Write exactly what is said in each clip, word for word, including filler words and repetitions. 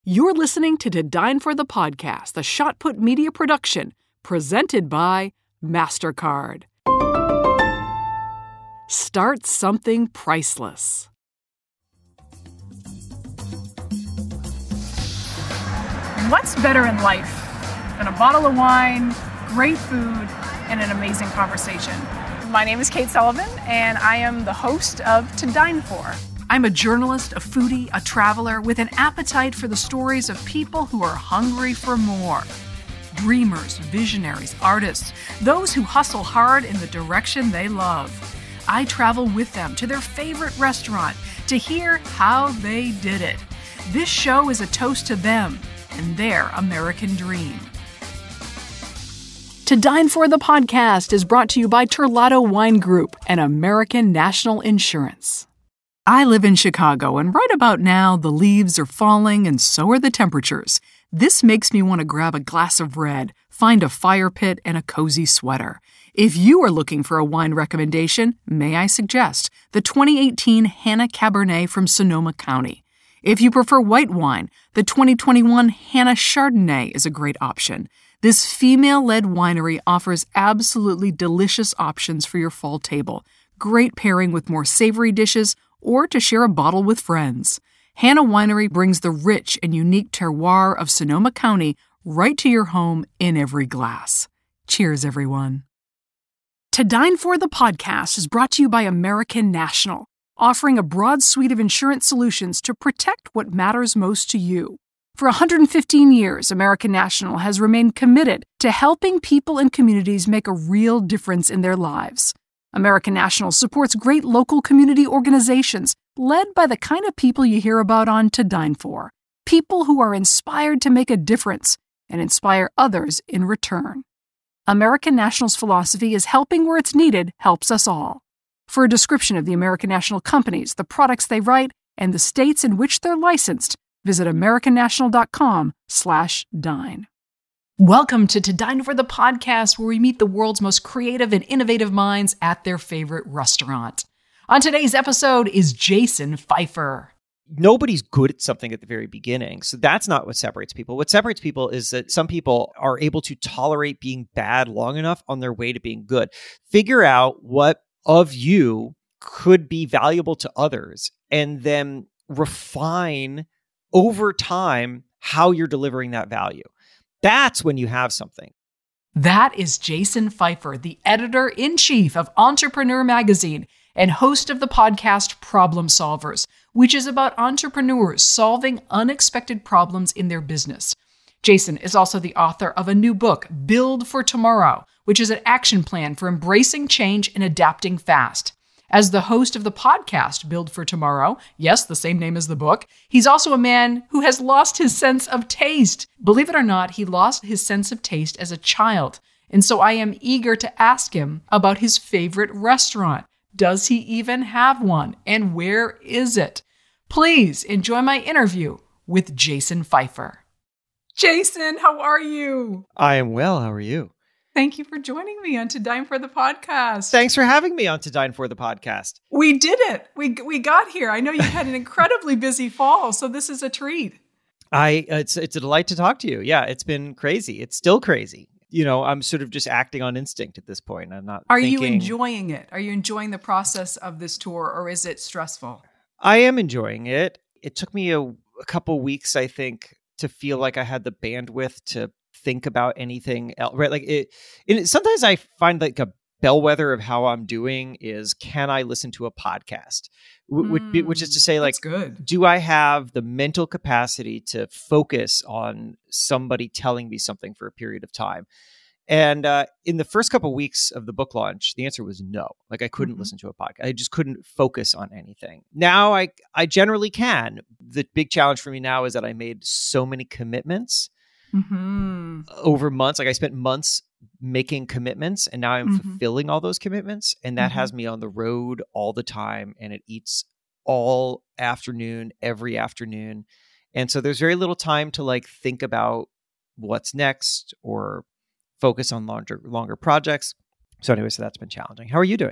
You're listening to To Dine For the Podcast, the Shot Put Media production, presented by MasterCard. Start something priceless. What's better in life than a bottle of wine, great food, and an amazing conversation? My name is Kate Sullivan, and I am the host of To Dine For. I'm a journalist, a foodie, a traveler with an appetite for the stories of people who are hungry for more. Dreamers, visionaries, artists, those who hustle hard in the direction they love. I travel with them to their favorite restaurant to hear how they did it. This show is a toast to them and their American dream. To Dine For the Podcast is brought to you by Terlato Wine Group and American National Insurance. I live in Chicago, and right about now, the leaves are falling and so are the temperatures. This makes me want to grab a glass of red, find a fire pit, and a cozy sweater. If you are looking for a wine recommendation, may I suggest the twenty eighteen Hannah Cabernet from Sonoma County. If you prefer white wine, the twenty twenty-one Hannah Chardonnay is a great option. This female-led winery offers absolutely delicious options for your fall table. Great pairing with more savory dishes or to share a bottle with friends. Hannah Winery brings the rich and unique terroir of Sonoma County right to your home in every glass. Cheers, everyone. To Dine For the Podcast is brought to you by American National, offering a broad suite of insurance solutions to protect what matters most to you. For one hundred fifteen years, American National has remained committed to helping people and communities make a real difference in their lives. American National supports great local community organizations led by the kind of people you hear about on To Dine For. People who are inspired to make a difference and inspire others in return. American National's philosophy is helping where it's needed helps us all. For a description of the American National companies, the products they write, and the states in which they're licensed, visit americannational.com slash dine. Welcome to To Dine For the Podcast, where we meet the world's most creative and innovative minds at their favorite restaurant. On today's episode is Jason Feifer. Nobody's good at something at the very beginning. So that's not what separates people. What separates people is that some people are able to tolerate being bad long enough on their way to being good. Figure out what of you could be valuable to others and then refine over time how you're delivering that value. That's when you have something. That is Jason Feifer, the editor-in-chief of Entrepreneur Magazine and host of the podcast Problem Solvers, which is about entrepreneurs solving unexpected problems in their business. Jason is also the author of a new book, Build for Tomorrow, which is an action plan for embracing change and adapting fast. As the host of the podcast, Build for Tomorrow, yes, the same name as the book, he's also a man who has lost his sense of taste. Believe it or not, he lost his sense of taste as a child. And so I am eager to ask him about his favorite restaurant. Does he even have one? And where is it? Please enjoy my interview with Jason Feifer. Jason, how are you? I am well. How are you? Thank you for joining me on To Dine For the Podcast. Thanks for having me on To Dine For the Podcast. We did it. We we got here. I know you had an incredibly busy fall, so this is a treat. I it's it's a delight to talk to you. Yeah, it's been crazy. It's still crazy. You know, I'm sort of just acting on instinct at this point. I'm not Are thinking... you enjoying it? Are you enjoying the process of this tour, or is it stressful? I am enjoying it. It took me a, a couple weeks, I think, to feel like I had the bandwidth to think about anything else, right? Like it, it, sometimes I find like a bellwether of how I'm doing is, can I listen to a podcast? W- mm, which is to say, like, good. Do I have the mental capacity to focus on somebody telling me something for a period of time? And uh, in the first couple of weeks of the book launch, the answer was no. Like I couldn't mm-hmm. listen to a podcast. I just couldn't focus on anything. Now I, I generally can. The big challenge for me now is that I made so many commitments mm-hmm. over months. Like I spent months making commitments, and now I'm mm-hmm. fulfilling all those commitments. And that mm-hmm. has me on the road all the time, and it eats all afternoon, every afternoon. And so there's very little time to like think about what's next or focus on longer, longer projects. So anyway, so that's been challenging. How are you doing?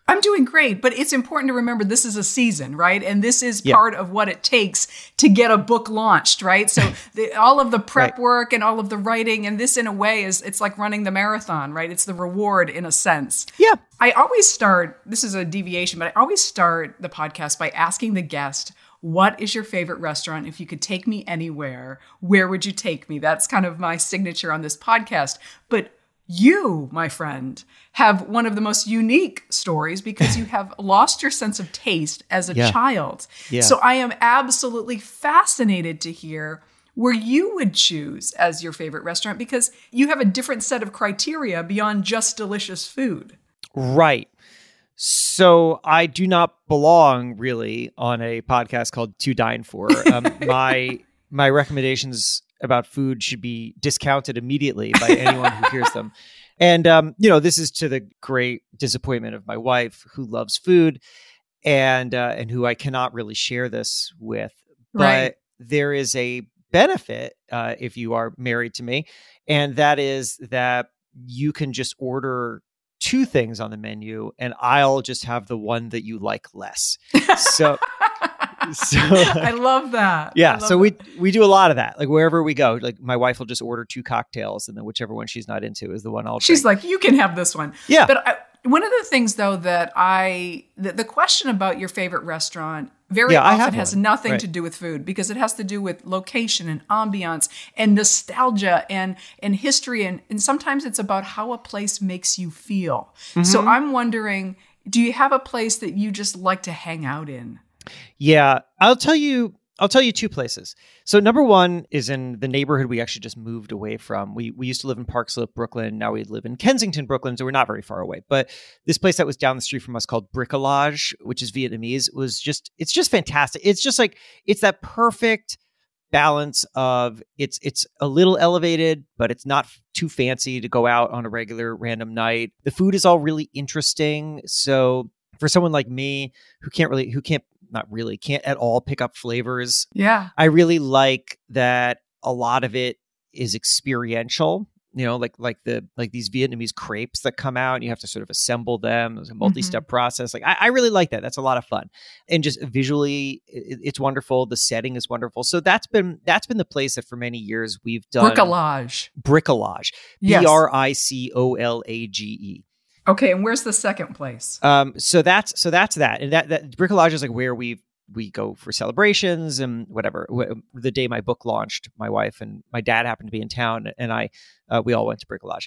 I'm doing great, but it's important to remember this is a season, right? And this is Yeah. part of what it takes to get a book launched, right? So the, all of the prep Right. work and all of the writing, and this in a way is, it's like running the marathon, right? It's the reward in a sense. Yeah. I always start, this is a deviation, but I always start the podcast by asking the guest, what is your favorite restaurant? If you could take me anywhere, where would you take me? That's kind of my signature on this podcast. But you, my friend, have one of the most unique stories because you have lost your sense of taste as a Yeah. child. Yeah. So I am absolutely fascinated to hear where you would choose as your favorite restaurant because you have a different set of criteria beyond just delicious food. Right. So I do not belong really on a podcast called To Dine For. Um, my my recommendations about food should be discounted immediately by anyone who hears them. And, um, you know, this is to the great disappointment of my wife who loves food and uh, and who I cannot really share this with. But Right. there is a benefit uh, if you are married to me. And that is that you can just order two things on the menu and I'll just have the one that you like less. So... So I love that. yeah, I love so we that. we do a lot of that. Like wherever we go, like my wife will just order two cocktails, and then whichever one she's not into is the one I'll. She's drink. like, you can have this one. Yeah. But I, one of the things though that I the, the question about your favorite restaurant very Yeah, I often have has one. nothing Right. to do with food because it has to do with location and ambiance and nostalgia and and history and and sometimes it's about how a place makes you feel. Mm-hmm. So I'm wondering, do you have a place that you just like to hang out in? Yeah, I'll tell you. I'll tell you two places. So number one is in the neighborhood we actually just moved away from. We we used to live in Park Slope, Brooklyn. Now we live in Kensington, Brooklyn. So we're not very far away. But this place that was down the street from us called Bricolage, which is Vietnamese, was just it's just fantastic. It's just like it's that perfect balance of it's it's a little elevated, but it's not too fancy to go out on a regular random night. The food is all really interesting. So for someone like me who can't really who can't not really can't at all pick up flavors, Yeah. I really like that a lot of it is experiential. You know, like like the like these Vietnamese crepes that come out and you have to sort of assemble them. It's a multi-step process. Like I, I really like that. That's a lot of fun. And just visually it, it's wonderful. The setting is wonderful. So that's been that's been the place that for many years we've done Bricolage. Bricolage. Yes. B R I C O L A G E. Okay, and where's the second place? Um, so that's so that's that, and that that bricolage is like where we we go for celebrations and whatever. The day my book launched, my wife and my dad happened to be in town, and I uh, we all went to bricolage.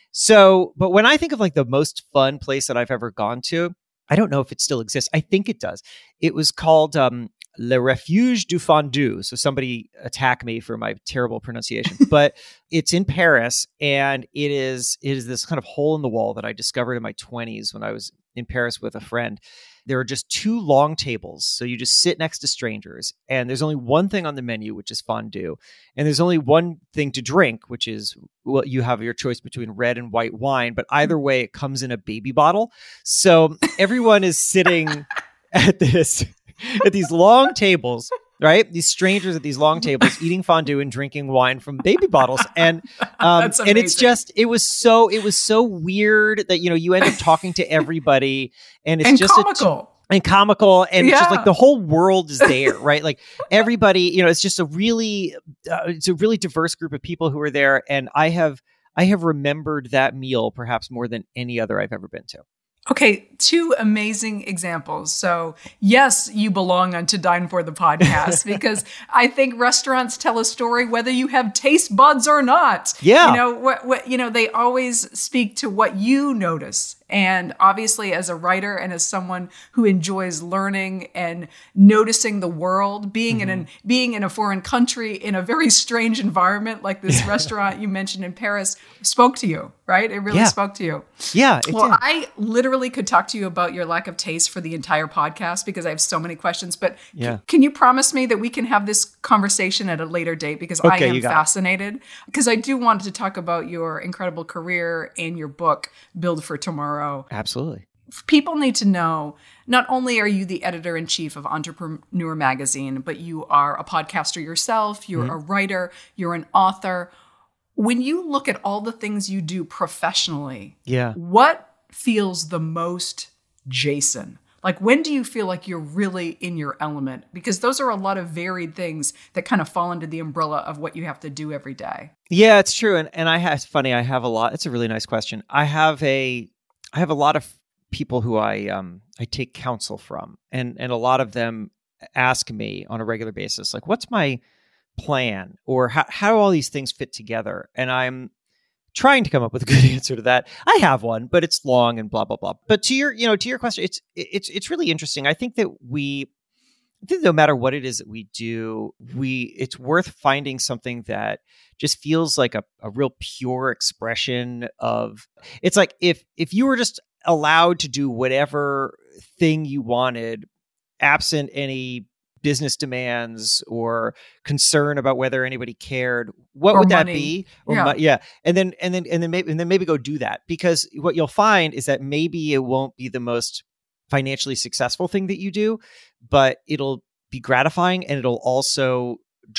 So, but when I think of like the most fun place that I've ever gone to, I don't know if it still exists. I think it does. It was called um, Le Refuge du Fondue. So somebody attack me for my terrible pronunciation, but it's in Paris, and it is it is this kind of hole in the wall that I discovered in my twenties when I was in Paris with a friend. There are just two long tables. So you just sit next to strangers, and there's only one thing on the menu, which is fondue. And there's only one thing to drink, which is, well, you have your choice between red and white wine, but either way, it comes in a baby bottle. So everyone is sitting at this, at these long tables, right? These strangers at these long tables eating fondue and drinking wine from baby bottles. And um, That's and it's amazing. just, it was so, it was so weird that, you know, you end up talking to everybody, and it's and just a- comical. and comical, and it's just Yeah. like the whole world is there, right? Like everybody, you know, it's just a really, uh, it's a really diverse group of people who are there. And I have, I have remembered that meal perhaps more than any other I've ever been to. Okay, two amazing examples. So, yes, you belong on To Dine For the podcast because I think restaurants tell a story whether you have taste buds or not. Yeah. You know, what what you know, they always speak to what you notice. And obviously, as a writer and as someone who enjoys learning and noticing the world, being Mm-hmm. in an being in a foreign country in a very strange environment like this restaurant you mentioned in Paris spoke to you, right? It really Yeah. spoke to you. Yeah. It Well, did. I literally could talk to you about your lack of taste for the entire podcast because I have so many questions. But Yeah. c- can you promise me that we can have this conversation at a later date? Because I Okay, am you got it. fascinated. Because I do want to talk about your incredible career and your book, Build for Tomorrow. Absolutely. People need to know, not only are you the editor-in-chief of Entrepreneur Magazine, but you are a podcaster yourself, you're Mm-hmm. a writer, you're an author. When you look at all the things you do professionally, Yeah. what feels the most Jason? Like, when do you feel like you're really in your element? Because those are a lot of varied things that kind of fall under the umbrella of what you have to do every day. Yeah, it's true. And and I have, it's funny, I have a lot, it's a really nice question. I have a, I have a lot of people who I, um, I take counsel from, and, and a lot of them ask me on a regular basis, like, what's my plan, or how, how do all these things fit together? And I'm trying to come up with a good answer to that. I have one, but it's long and blah, blah, blah. But to your, you know, to your question, it's, it's, it's really interesting. I think that we, I think no matter what it is that we do, we, it's worth finding something that just feels like a, a real pure expression of, it's like if, if you were just allowed to do whatever thing you wanted, absent any business demands or concern about whether anybody cared, what Or would that money. be? Or Yeah. mo- yeah. And then, and then, and then maybe, and then maybe go do that, because what you'll find is that maybe it won't be the most financially successful thing that you do, but it'll be gratifying, and it'll also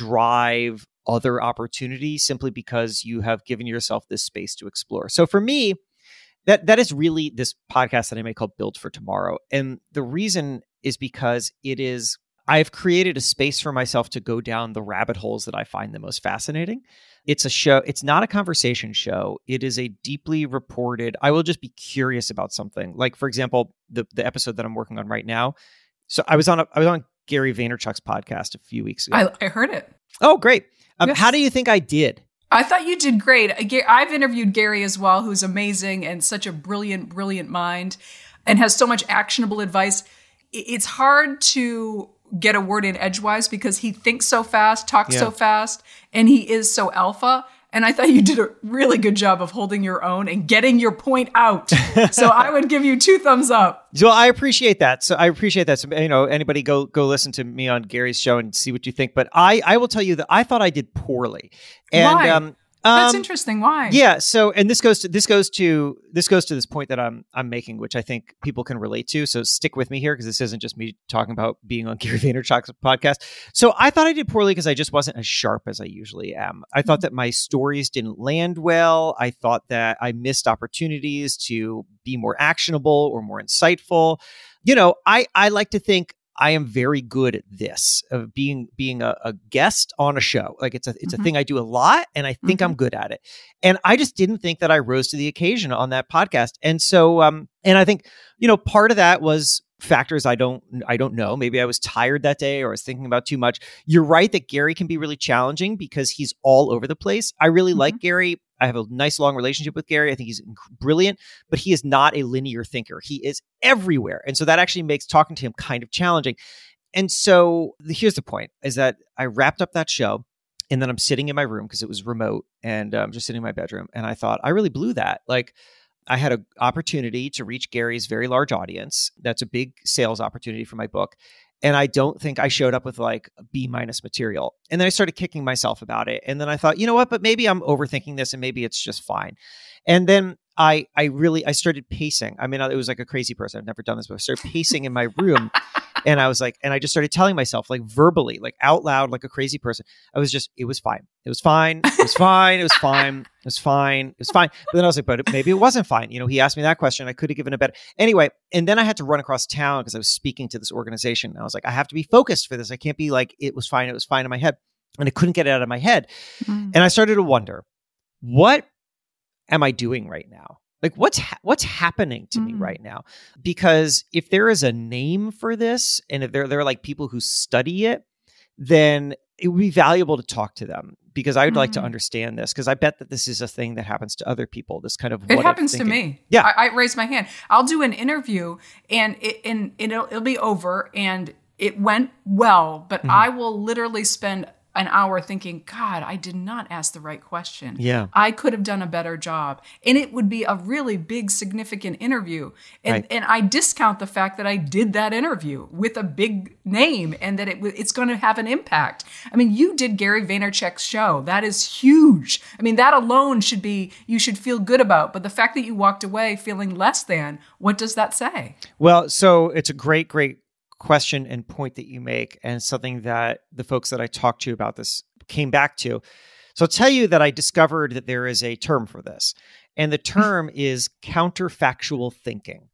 drive other opportunities simply because you have given yourself this space to explore. So for me, that, that is really this podcast that I make called Build for Tomorrow. And the reason is because it is, I've created a space for myself to go down the rabbit holes that I find the most fascinating. It's a show. It's not a conversation show. It is a deeply reported, I will just be curious about something. Like, for example, the, the episode that I'm working on right now. So I was on, a, I was on Gary Vaynerchuk's podcast a few weeks ago. I, I heard it. Oh, great. Um, Yes. How do you think I did? I thought you did great. I- Ga- I've interviewed Gary as well, who's amazing and such a brilliant, brilliant mind and has so much actionable advice. I- It's hard to get a word in edgewise because he thinks so fast, talks Yeah. so fast, and he is so alpha. And I thought you did a really good job of holding your own and getting your point out. So I would give you two thumbs up. So I appreciate that. So I appreciate that. So, you know, anybody go go listen to me on Gary's show and see what you think. But I, I will tell you that I thought I did poorly. And Why? um That's um, interesting. Why? Yeah. So, and this goes to this goes to this goes to this point that I'm I'm making, which I think people can relate to. So stick with me here, because this isn't just me talking about being on Gary Vaynerchuk's podcast. So I thought I did poorly because I just wasn't as sharp as I usually am. I thought that my stories didn't land well. I thought that I missed opportunities to be more actionable or more insightful. You know, I I like to think I am very good at this, of being being a, a guest on a show. Like it's a it's Mhm. a thing I do a lot, and I think Mhm. I'm good at it. And I just didn't think that I rose to the occasion on that podcast. And so, um, and I think, you know, part of that was factors I don't I don't know. Maybe I was tired that day, or I was thinking about too much. You're right that Gary can be really challenging because he's all over the place. I really like Gary. I have a nice long relationship with Gary. I think he's inc- brilliant, but he is not a linear thinker. He is everywhere. And so that actually makes talking to him kind of challenging. And so the, here's the point, is that I wrapped up that show, and then I'm sitting in my room because it was remote, and I'm um, just sitting in my bedroom. And I thought, I really blew that. Like, I had an opportunity to reach Gary's very large audience. That's a big sales opportunity for my book. And I don't think I showed up with like B minus material. And then I started kicking myself about it. And then I thought, you know what, but maybe I'm overthinking this, and maybe it's just fine. And then I, I really, I started pacing. I mean, it was like a crazy person. I've never done this, but I started pacing in my room. And I was like, and I just started telling myself, like verbally, like out loud, like a crazy person. I was just, it was fine. It was fine. It was fine. It was fine. It was fine. It was fine. But then I was like, but maybe it wasn't fine. You know, he asked me that question. I could have given a better. Anyway, and then I had to run across town because I was speaking to this organization. And I was like, I have to be focused for this. I can't be like, it was fine. It was fine in my head. And I couldn't get it out of my head. Mm. And I started to wonder, what am I doing right now? Like, what's ha- what's happening to me Mm. right now? Because if there is a name for this, and if there, there are like people who study it, then it would be valuable to talk to them, because I would like to Mm. understand this, because I bet that this is a thing that happens to other people. This kind of It what-if happens to thinking. me. Yeah. I, I raise my hand. I'll do an interview, and it and it'll, it'll be over, and it went well, but Mhm. I will literally spend an hour thinking, God, I did not ask the right question. Yeah. I could have done a better job. And it would be a really big, significant interview. And, Right. and I discount the fact that I did that interview with a big name and that it w- it's going to have an impact. I mean, you did Gary Vaynerchuk's show. That is huge. I mean, that alone should be, you should feel good about. But the fact that you walked away feeling less than, what does that say? Well, so it's a great, great question and point that you make, and something that the folks that I talked to about this came back to. So I'll tell you that I discovered that there is a term for this, and the term is counterfactual thinking.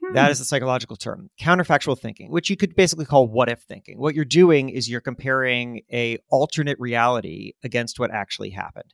That is the psychological term. Counterfactual thinking, which you could basically call what if thinking. What you're doing is you're comparing a alternate reality against what actually happened.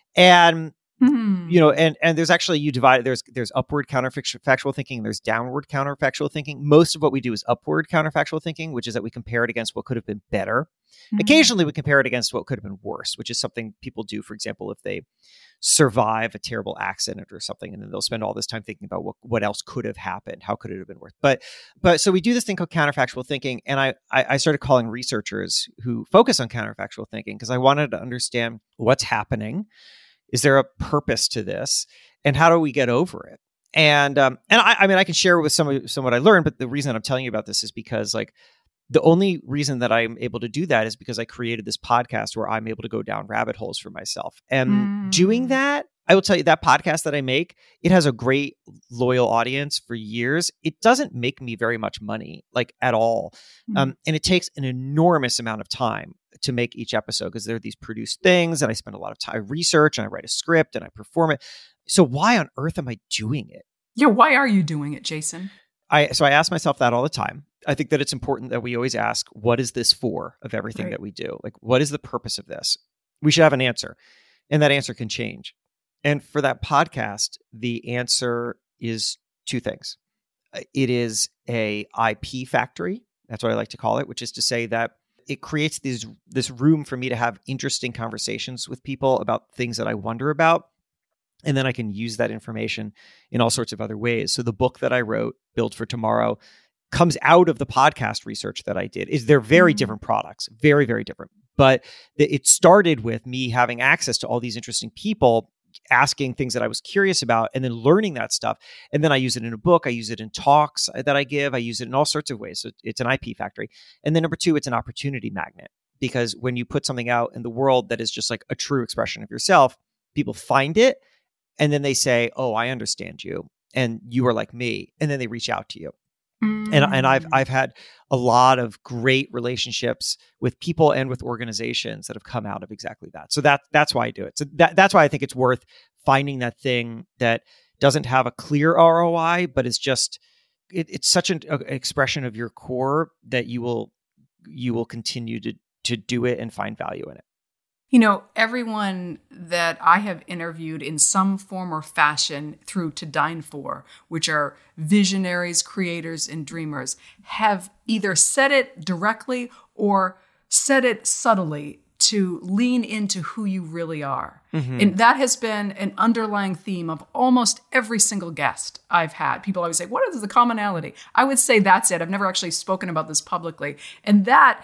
And mm-hmm. you know, and and there's actually you divide there's there's upward counterfactual thinking, and there's downward counterfactual thinking. Most of what we do is upward counterfactual thinking, which is that we compare it against what could have been better. Mm-hmm. Occasionally we compare it against what could have been worse, which is something people do, for example, if they survive a terrible accident or something, and then they'll spend all this time thinking about what, what else could have happened. How could it have been worse? But but so we do this thing called counterfactual thinking. And I, I, I started calling researchers who focus on counterfactual thinking because I wanted to understand what's happening. Is there a purpose to this? And how do we get over it? And um, and I, I mean, I can share with some of some what I learned, but the reason I'm telling you about this is because like the only reason that I'm able to do that is because I created this podcast where I'm able to go down rabbit holes for myself. And mm. doing that, I will tell you that podcast that I make, it has a great loyal audience for years. It doesn't make me very much money, like at all. Mm. Um, and it takes an enormous amount of time to make each episode because there are these produced things and I spend a lot of time research and I write a script and I perform it. So why on earth am I doing it? Yeah, why are you doing it, Jason? I so I ask myself that all the time. I think that it's important that we always ask, what is this for of everything right. that we do? Like, what is the purpose of this? We should have an answer. And that answer can change. And for that podcast, the answer is two things. It is a I P factory. That's what I like to call it, which is to say that it creates these, this room for me to have interesting conversations with people about things that I wonder about. And then I can use that information in all sorts of other ways. So the book that I wrote, Build for Tomorrow, comes out of the podcast research that I did. Is they're very mm-hmm. different products, very, very different. But it started with me having access to all these interesting people, asking things that I was curious about, and then learning that stuff. And then I use it in a book. I use it in talks that I give. I use it in all sorts of ways. So it's an I P factory. And then number two, it's an opportunity magnet. Because when you put something out in the world that is just like a true expression of yourself, people find it. And then they say, oh, I understand you. And you are like me. And then they reach out to you. Mm. And, and I've I've had a lot of great relationships with people and with organizations that have come out of exactly that. So that that's why I do it. So that, that's why I think it's worth finding that thing that doesn't have a clear R O I, but is just it, it's such an a, expression of your core that you will you will continue to to do it and find value in it. You know, everyone that I have interviewed in some form or fashion through To Dine For, which are visionaries, creators, and dreamers, have either said it directly or said it subtly to lean into who you really are. Mm-hmm. And that has been an underlying theme of almost every single guest I've had. People always say, what is the commonality? I would say that's it. I've never actually spoken about this publicly. And that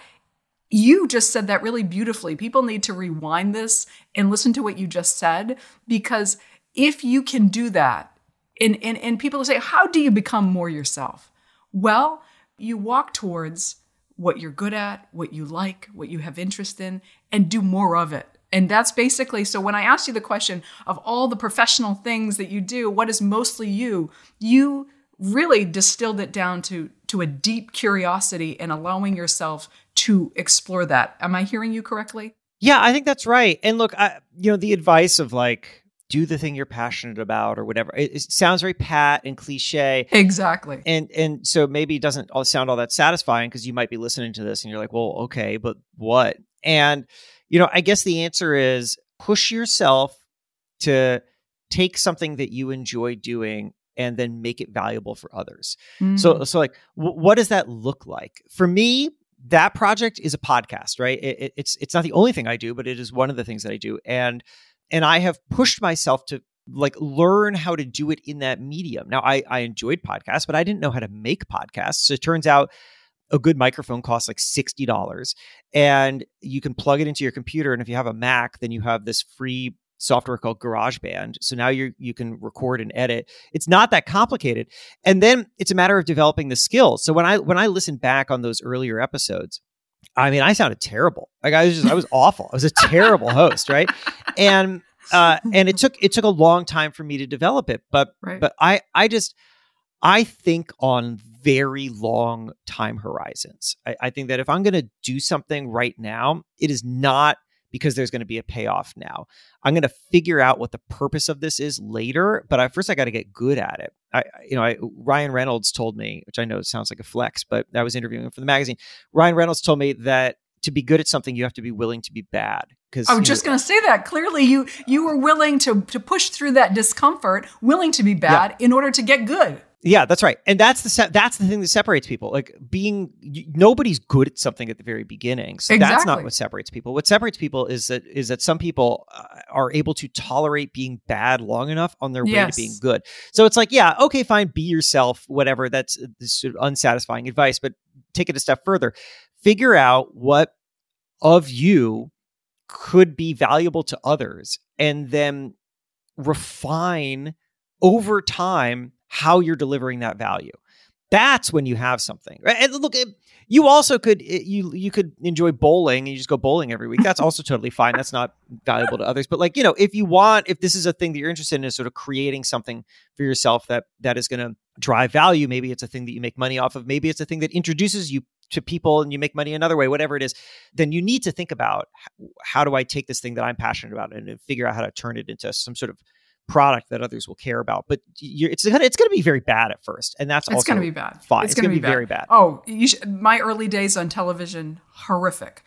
you just said that really beautifully. People need to rewind this and listen to what you just said, because if you can do that, and, and, and people say, how do you become more yourself? Well, you walk towards what you're good at, what you like, what you have interest in, and do more of it. And that's basically, so when I asked you the question of all the professional things that you do, what is mostly you, you really distilled it down to, to a deep curiosity and allowing yourself to explore that. Am I hearing you correctly? Yeah, I think that's right. And look, I, you know, the advice of like, do the thing you're passionate about or whatever, it, it sounds very pat and cliche. Exactly. And and so maybe it doesn't all sound all that satisfying because you might be listening to this and you're like, well, okay, but what? And, you know, I guess the answer is push yourself to take something that you enjoy doing and then make it valuable for others. Mm. So, so like, w- what does that look like? For me, that project is a podcast, right? It, it, it's it's not the only thing I do, but it is one of the things that I do. And and I have pushed myself to like learn how to do it in that medium. Now, I, I enjoyed podcasts, but I didn't know how to make podcasts. So it turns out a good microphone costs like sixty dollars and you can plug it into your computer. And if you have a Mac, then you have this free software called GarageBand. So now you you can record and edit. It's not that complicated. And then it's a matter of developing the skills. So when I when I listened back on those earlier episodes, I mean, I sounded terrible. Like I was just I was awful. I was a terrible host, right? And uh and it took it took a long time for me to develop it. But right. but I I just I think on very long time horizons. I, I think that if I'm going to do something right now, it is not because there's going to be a payoff now. I'm going to figure out what the purpose of this is later, but I, first I got to get good at it. I, you know, I, Ryan Reynolds told me, which I know sounds like a flex, but I was interviewing him for the magazine. Ryan Reynolds told me that to be good at something, you have to be willing to be bad. Because I was just going to say that. Clearly, you you were willing to to push through that discomfort, willing to be bad yeah. in order to get good. Yeah, that's right. And that's the se- that's the thing that separates people. Like being you, nobody's good at something at the very beginning. So exactly. That's not what separates people. What separates people is that is that some people uh, are able to tolerate being bad long enough on their way yes. to being good. So it's like, yeah, okay, fine, be yourself, whatever. That's this sort of unsatisfying advice, but take it a step further. Figure out what of you could be valuable to others, and then refine over time how you're delivering that value. That's when you have something. And look, you also could you you could enjoy bowling and you just go bowling every week. That's also totally fine. That's not valuable to others. But like, you know, if you want, if this is a thing that you're interested in, is sort of creating something for yourself that that is going to drive value. Maybe it's a thing that you make money off of. Maybe it's a thing that introduces you to people and you make money another way, whatever it is, then you need to think about how do I take this thing that I'm passionate about and figure out how to turn it into some sort of product that others will care about. But you're, it's gonna, it's going to be very bad at first, and that's it's also going to be bad. Fine. It's, it's going to be, be very bad. Oh, you should, my early days on television, horrific.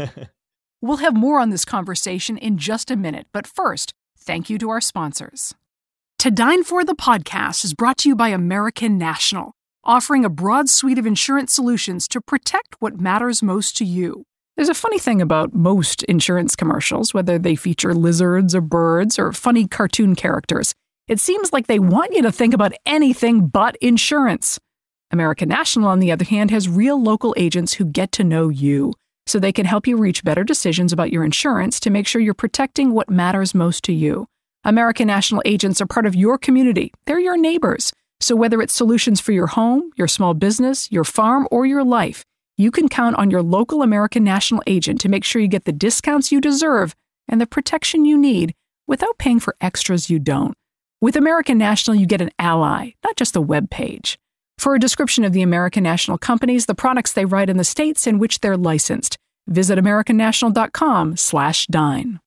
We'll have more on this conversation in just a minute, but first, thank you to our sponsors. To Dine For the podcast is brought to you by American National, offering a broad suite of insurance solutions to protect what matters most to you. There's a funny thing about most insurance commercials, whether they feature lizards or birds or funny cartoon characters. It seems like they want you to think about anything but insurance. American National, on the other hand, has real local agents who get to know you, so they can help you reach better decisions about your insurance to make sure you're protecting what matters most to you. American National agents are part of your community. They're your neighbors. So whether it's solutions for your home, your small business, your farm, or your life, you can count on your local American National agent to make sure you get the discounts you deserve and the protection you need without paying for extras you don't. With American National, you get an ally, not just a web page. For a description of the American National companies, the products they write, in the states in which they're licensed, visit americannational.com slash dine.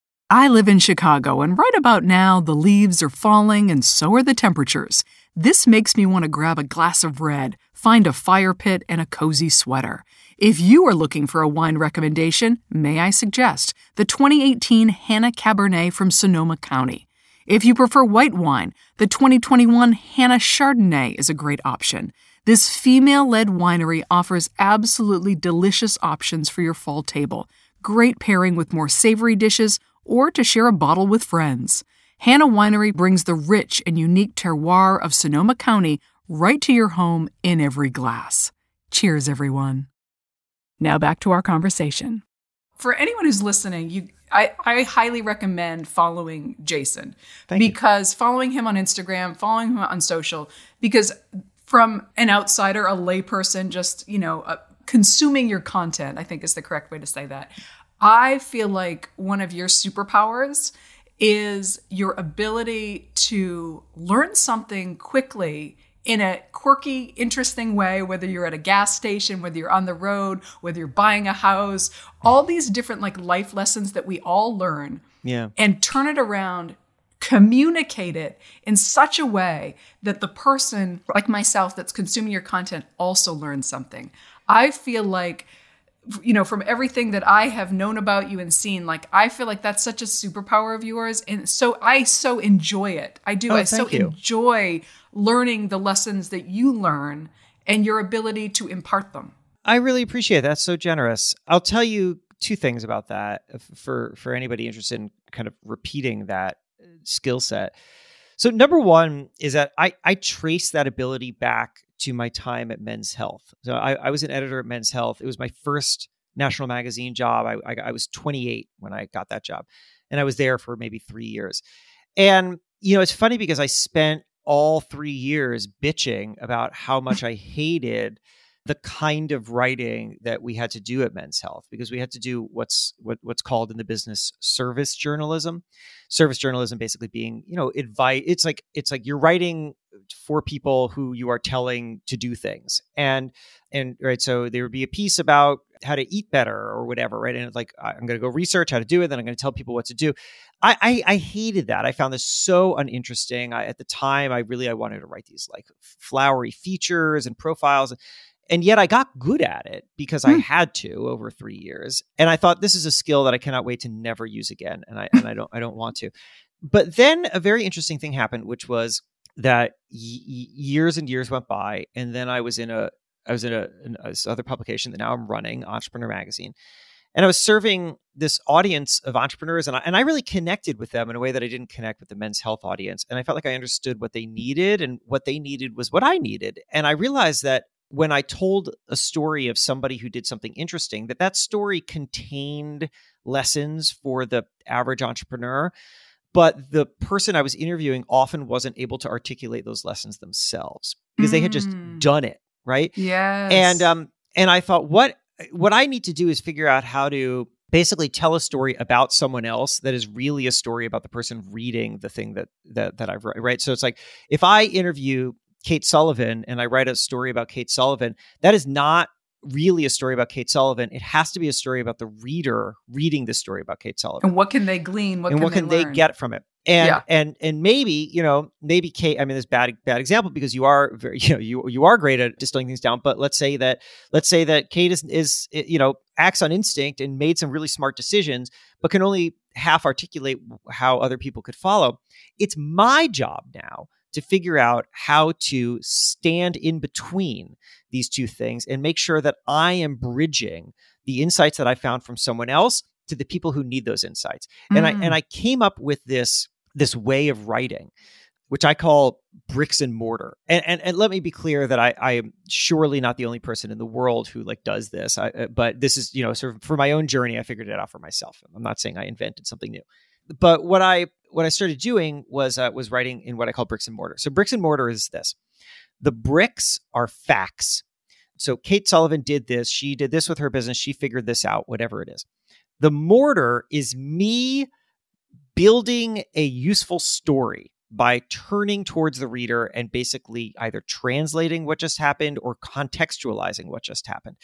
I live in Chicago, and right about now, the leaves are falling and so are the temperatures. This makes me want to grab a glass of red, find a fire pit, and a cozy sweater. If you are looking for a wine recommendation, may I suggest the twenty eighteen Hannah Cabernet from Sonoma County. If you prefer white wine, the twenty twenty-one Hannah Chardonnay is a great option. This female-led winery offers absolutely delicious options for your fall table. Great pairing with more savory dishes or to share a bottle with friends. Hannah Winery brings the rich and unique terroir of Sonoma County right to your home in every glass. Cheers, everyone. Now back to our conversation. For anyone who's listening, you, I, I highly recommend following Jason. Thank because you. following him on Instagram, following him on social, because from an outsider, a layperson, just, you know, uh, consuming your content, I think is the correct way to say that. I feel like one of your superpowers is your ability to learn something quickly in a quirky, interesting way, whether you're at a gas station, whether you're on the road, whether you're buying a house, all these different like life lessons that we all learn. Yeah. And turn it around, communicate it in such a way that the person like myself that's consuming your content also learns something. I feel like, you know, from everything that I have known about you and seen, like, I feel like that's such a superpower of yours. And so I so enjoy it. I do. Oh, I so you. enjoy learning the lessons that you learn and your ability to impart them. I really appreciate that. That's so generous. I'll tell you two things about that for, for anybody interested in kind of repeating that skill set. So number one is that I, I trace that ability back to my time at Men's Health. So I, I was an editor at Men's Health. It was my first national magazine job. I, I, I was twenty-eight when I got that job, and I was there for maybe three years. And, you know, it's funny because I spent all three years bitching about how much I hated the kind of writing that we had to do at Men's Health, because we had to do what's what, what's called in the business service journalism. Service journalism basically being, you know, advice. It's like it's like you're writing for people who you are telling to do things, and and right. So there would be a piece about how to eat better or whatever, right? And it's like, I'm going to go research how to do it, then I'm going to tell people what to do. I, I, I hated that. I found this so uninteresting. I, at the time, I really, I wanted to write these like flowery features and profiles. And yet I got good at it because mm. I had to over three years. And I thought, this is a skill that I cannot wait to never use again. And I, and I don't, I don't want to. But then a very interesting thing happened, which was that y- years and years went by. And then I was in a, I was in a, in a this other publication that now I'm running, Entrepreneur Magazine. And I was serving this audience of entrepreneurs, and I, and I really connected with them in a way that I didn't connect with the men's health audience. And I felt like I understood what they needed, and what they needed was what I needed. And I realized that when I told a story of somebody who did something interesting, that that story contained lessons for the average entrepreneur, but the person I was interviewing often wasn't able to articulate those lessons themselves because mm. they had just done it, right? Yes. And um, and I thought, what what I need to do is figure out how to basically tell a story about someone else that is really a story about the person reading the thing that that that I've written, right? So it's like, if I interview Kate Sullivan and I write a story about Kate Sullivan, that is not really a story about Kate Sullivan. It has to be a story about the reader reading the story about Kate Sullivan. And what can they glean? What and can what can they, they, learn? get from it? And yeah. and and maybe, you know, maybe Kate, I mean, this bad bad example because you are very, you know, you you are great at distilling things down. But let's say that let's say that Kate is is you know acts on instinct and made some really smart decisions, but can only half articulate how other people could follow. It's my job now to figure out how to stand in between these two things and make sure that I am bridging the insights that I found from someone else to the people who need those insights. Mm. And I and I came up with this this way of writing, which I call bricks and mortar. And and, and let me be clear that I, I am surely not the only person in the world who like does this. I, but this is, you know, sort of for my own journey, I figured it out for myself. I'm not saying I invented something new. But what I what I started doing was uh, was writing in what I call bricks and mortar. So bricks and mortar is this. The bricks are facts. So Kate Sullivan did this. She did this with her business. She figured this out, whatever it is. The mortar is me building a useful story by turning towards the reader and basically either translating what just happened or contextualizing what just happened.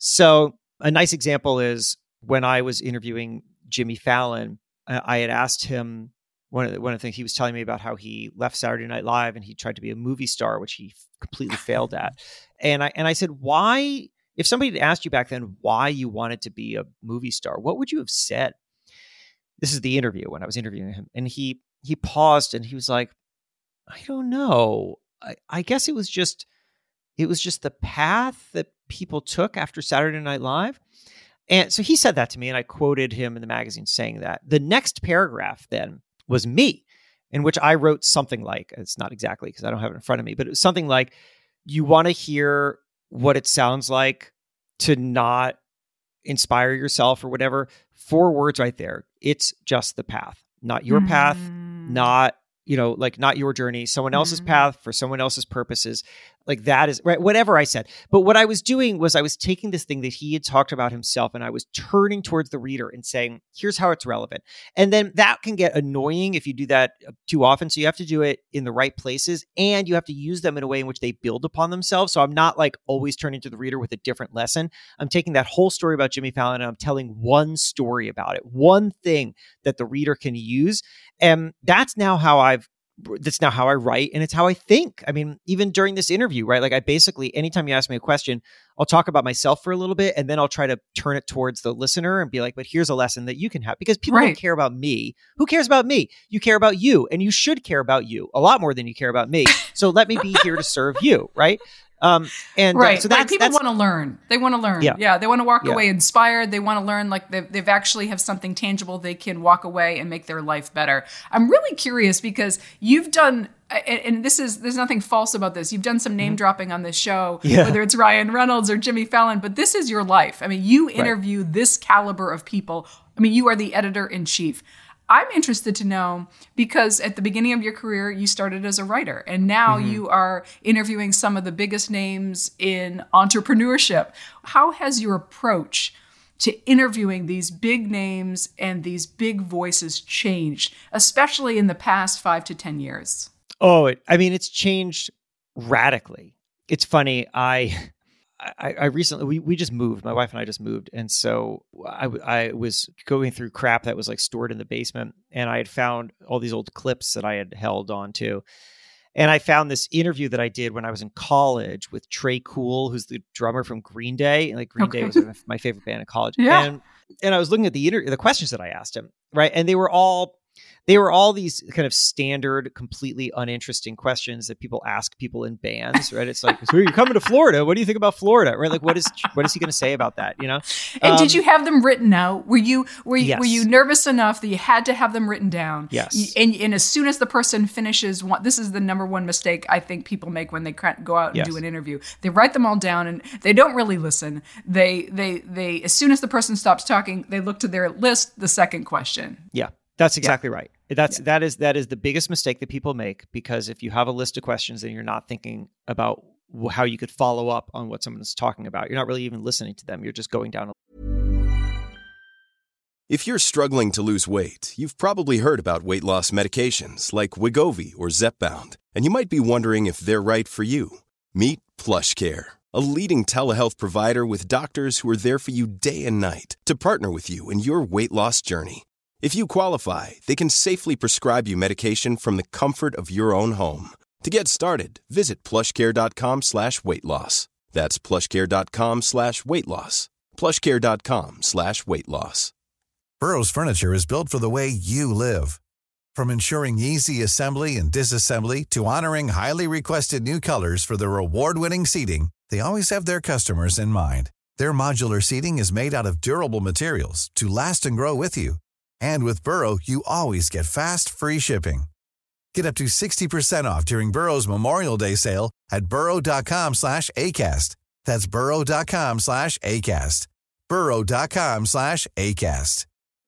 So a nice example is when I was interviewing Jimmy Fallon, I had asked him, one of the, one of the things he was telling me about how he left Saturday Night Live and he tried to be a movie star, which he completely failed at. And I and I said, why, if somebody had asked you back then why you wanted to be a movie star, what would you have said? This is the interview when I was interviewing him. And he he paused and he was like, I don't know. I, I guess it was just it was just the path that people took after Saturday Night Live. And so he said that to me, and I quoted him in the magazine saying that. The next paragraph then was me, in which I wrote something like, it's not exactly because I don't have it in front of me, but it was something like, you want to hear what it sounds like to not inspire yourself or whatever. Four words right there. It's just the path, not your mm. path, not, you know, like not your journey, someone else's mm. path for someone else's purposes. Like that is right. Whatever I said. But what I was doing was I was taking this thing that he had talked about himself and I was turning towards the reader and saying, here's how it's relevant. And then that can get annoying if you do that too often. So you have to do it in the right places and you have to use them in a way in which they build upon themselves. So I'm not like always turning to the reader with a different lesson. I'm taking that whole story about Jimmy Fallon and I'm telling one story about it, one thing that the reader can use. And that's now how I've That's now how I write and it's how I think. I mean, even during this interview, right? Like I basically, anytime you ask me a question, I'll talk about myself for a little bit and then I'll try to turn it towards the listener and be like, but here's a lesson that you can have because people right. don't care about me. Who cares about me? You care about you and you should care about you a lot more than you care about me. So let me be here to serve you. Right. Um, and right. Uh, so that's, that's, people that's, want to learn. They want to learn. Yeah. yeah they want to walk yeah. away inspired. They want to learn like they've, they've actually have something tangible. They can walk away and make their life better. I'm really curious because you've done, and, and this is, there's nothing false about this. You've done some name mm-hmm. dropping on this show, yeah. whether it's Ryan Reynolds or Jimmy Fallon, but this is your life. I mean, you interview right. this caliber of people. I mean, you are the editor in chief. I'm interested to know because at the beginning of your career, you started as a writer and now mm-hmm. you are interviewing some of the biggest names in entrepreneurship. How has your approach to interviewing these big names and these big voices changed, especially in the past five to ten years? Oh, it, I mean, it's changed radically. It's funny. I... I, I recently, we, we just moved, my wife and I just moved. And so I, I was going through crap that was like stored in the basement, and I had found all these old clips that I had held on to. And I found this interview that I did when I was in college with Trey Cool, who's the drummer from Green Day. And like Green okay. Day was my favorite band in college. Yeah. And, and I was looking at the inter- the questions that I asked him, right? And they were all They were all these kind of standard, completely uninteresting questions that people ask people in bands, right? It's like, so you're coming to Florida. What do you think about Florida? Right? Like, what is what is he going to say about that? You know? And um, did you have them written out? Were you were you, yes. were you nervous enough that you had to have them written down? Yes. And, and as soon as the person finishes one, this is the number one mistake I think people make when they go out and yes. do an interview. They write them all down and they don't really listen. They they they as soon as the person stops talking, they look to their list. The second question. Yeah. That's exactly yeah. right. That's yeah. that is that is the biggest mistake that people make, because if you have a list of questions, then you're not thinking about how you could follow up on what someone's talking about. You're not really even listening to them. You're just going down. A- If you're struggling to lose weight, you've probably heard about weight loss medications like Wegovy or Zepbound, and you might be wondering if they're right for you. Meet PlushCare, a leading telehealth provider with doctors who are there for you day and night to partner with you in your weight loss journey. If you qualify, they can safely prescribe you medication from the comfort of your own home. To get started, visit plushcare.com slash weight loss. That's plushcare.com slash weight loss. plushcare.com slash weight loss. Burrow's furniture is built for the way you live. From ensuring easy assembly and disassembly to honoring highly requested new colors for their award-winning seating, they always have their customers in mind. Their modular seating is made out of durable materials to last and grow with you. And with Burrow, you always get fast, free shipping. Get up to sixty percent off during Burrow's Memorial Day sale at burrow.com slash ACAST. That's burrow.com slash ACAST. burrow.com slash ACAST.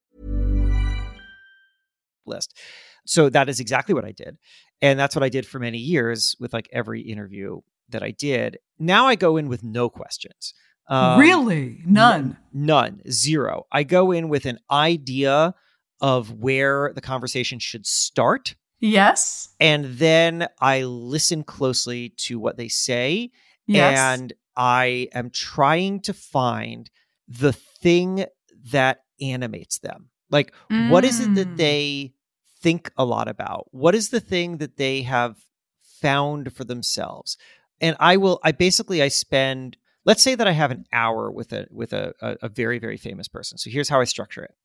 List. So that is exactly what I did. And that's what I did for many years with like every interview that I did. Now I go in with no questions. Um, really? None? N- none. Zero. I go in with an idea of where the conversation should start. Yes. And then I listen closely to what they say. Yes. And I am trying to find the thing that animates them. Like, mm. what is it that they think a lot about? What is the thing that they have found for themselves? And I will, I basically, I spend, let's say that I have an hour with a, with a, a, a very, very famous person. So here's how I structure it.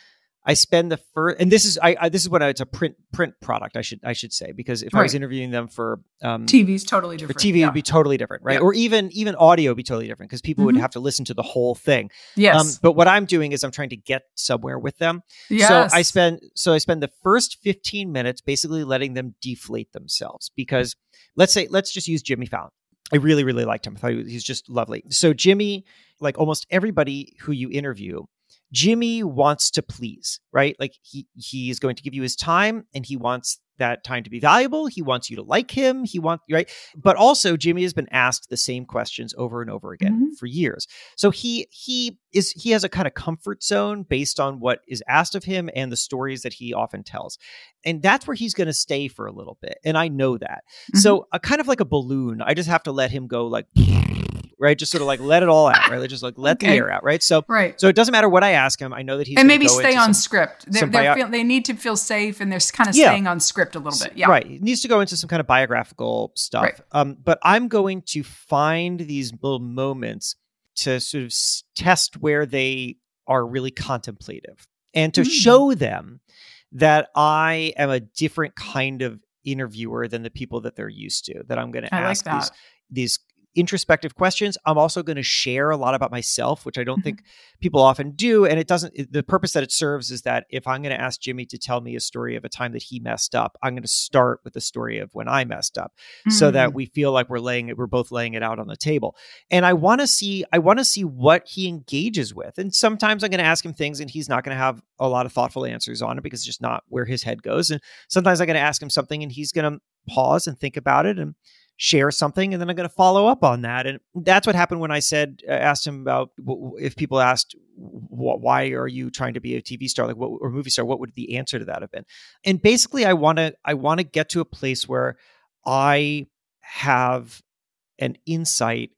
I spend the first, and this is I, I this is what I, it's a print print product. I should I should say, because if right. I was interviewing them for um, T V is totally different. For T V, yeah. It would be totally different, right? Yeah. Or even even audio would be totally different, because people mm-hmm. would have to listen to the whole thing. Yes. Um, but what I'm doing is I'm trying to get somewhere with them. Yes. So I spend so I spend the first fifteen minutes basically letting them deflate themselves, because let's say let's just use Jimmy Fallon. I really really liked him. I thought he was, he's just lovely. So Jimmy, like almost everybody who you interview, Jimmy wants to please, right? Like he he is going to give you his time, and he wants that time to be valuable. He wants you to like him. He wants, right? But also Jimmy has been asked the same questions over and over again mm-hmm. for years. So he he is he has a kind of comfort zone based on what is asked of him and the stories that he often tells. And that's where he's going to stay for a little bit. And I know that. Mm-hmm. So a kind of like a balloon, I just have to let him go like, right? Just sort of like let it all out, right? Just like let okay. the air out, right? So, right. so it doesn't matter what I ask him. I know that he's and maybe go stay on some, script. They're, they're bio- feel, they need to feel safe, and they're kind of yeah. staying on script a little bit. Yeah, right. He needs to go into some kind of biographical stuff. Right. Um, but I'm going to find these little moments to sort of test where they are really contemplative, and to mm. show them that I am a different kind of interviewer than the people that they're used to. That I'm going to ask like these these. introspective questions. I'm also going to share a lot about myself, which I don't think people often do. And it doesn't, it, the purpose that it serves is that if I'm going to ask Jimmy to tell me a story of a time that he messed up, I'm going to start with the story of when I messed up mm-hmm. so that we feel like we're laying it, we're both laying it out on the table. And I want to see, I want to see what he engages with. And sometimes I'm going to ask him things and he's not going to have a lot of thoughtful answers on it, because it's just not where his head goes. And sometimes I'm going to ask him something and he's going to pause and think about it and share something, and then I'm going to follow up on that. And that's what happened when I said, uh, asked him about w- if people asked, w- why are you trying to be a T V star, like what, or movie star? What would the answer to that have been? And basically, I want to, I want to get to a place where I have an insight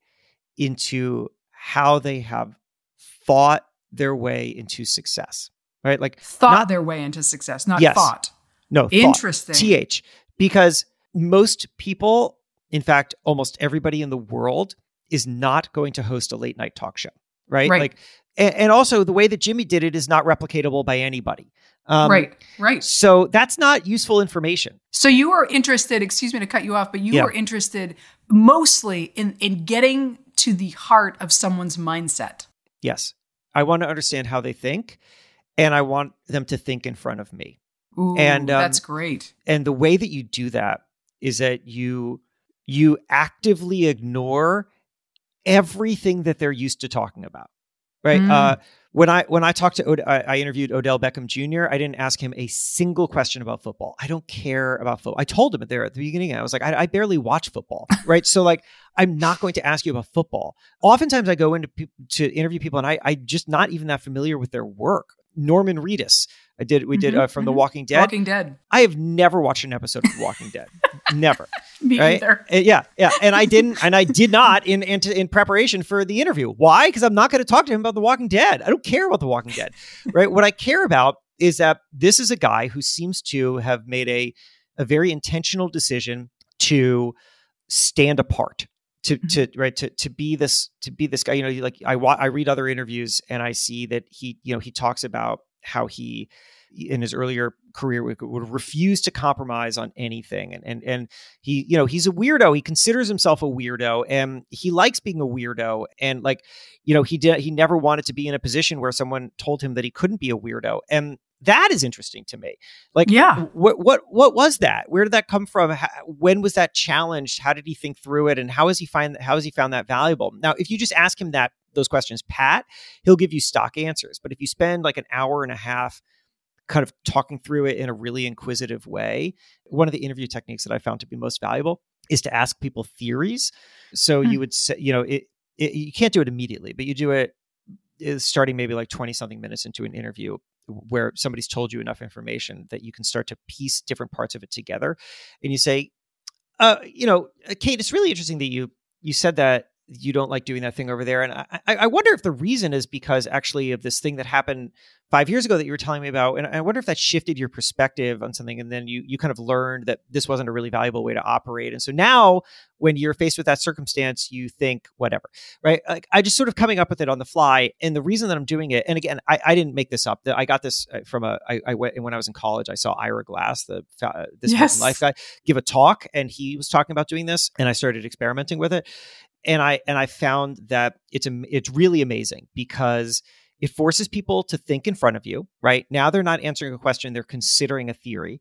into how they have fought their way into success, right? Like thought not their way into success, not yes, thought. No, interesting. T H, because most people, in fact, almost everybody in the world is not going to host a late night talk show, right? Right. Like, and, and also the way that Jimmy did it is not replicatable by anybody. Um, right, right. So that's not useful information. So you are interested, excuse me to cut you off, but you Yeah. are interested mostly in, in getting to the heart of someone's mindset. Yes. I want to understand how they think, and I want them to think in front of me. Ooh, and um, that's great. And the way that you do that is that you you actively ignore everything that they're used to talking about, right? Mm. Uh, when I when I talked to Od- I, I interviewed Odell Beckham Junior, I didn't ask him a single question about football. I don't care about football. I told him there at the beginning. I was like, I, I barely watch football, right? So like, I'm not going to ask you about football. Oftentimes, I go into pe- to interview people, and I I'm just not even that familiar with their work. Norman Reedus, I did we did Mm-hmm, uh, from mm-hmm. The Walking Dead. Walking Dead. I have never watched an episode of The Walking Dead. Never. Me right? either. Uh, Yeah, yeah, and I didn't, and I did not in in, in preparation for the interview. Why? Because I'm not going to talk to him about The Walking Dead. I don't care about The Walking Dead, right? What I care about is that this is a guy who seems to have made a a very intentional decision to stand apart, to to right to to be this to be this guy. You know, like I wa- I read other interviews and I see that he you know he talks about how he in his earlier career would, would refuse to compromise on anything. And, and, and he, you know, he's a weirdo. He considers himself a weirdo and he likes being a weirdo. And like, you know, he did, he never wanted to be in a position where someone told him that he couldn't be a weirdo. And that is interesting to me. Like, yeah. what, what, what was that? Where did that come from? How, when was that challenged? How did he think through it? And how has he find, how has he found that valuable? Now, if you just ask him that, those questions, Pat, he'll give you stock answers. But if you spend like an hour and a half kind of talking through it in a really inquisitive way, one of the interview techniques that I found to be most valuable is to ask people theories. So mm. you would say, you know, it, it, you can't do it immediately, but you do it starting maybe like twenty something minutes into an interview where somebody's told you enough information that you can start to piece different parts of it together. And you say, uh, you know, Kate, it's really interesting that you, you said that you don't like doing that thing over there. And I, I wonder if the reason is because actually of this thing that happened five years ago that you were telling me about. And I wonder if that shifted your perspective on something. And then you you kind of learned that this wasn't a really valuable way to operate. And so now when you're faced with that circumstance, you think whatever, right? Like I just sort of coming up with it on the fly. And the reason that I'm doing it, and again, I, I didn't make this up. I got this from a, I, I went, when I was in college, I saw Ira Glass, the uh, This yes. American Life guy, give a talk. And he was talking about doing this. And I started experimenting with it. And I and I found that it's it's really amazing because it forces people to think in front of you, right? Now they're not answering a question, they're considering a theory.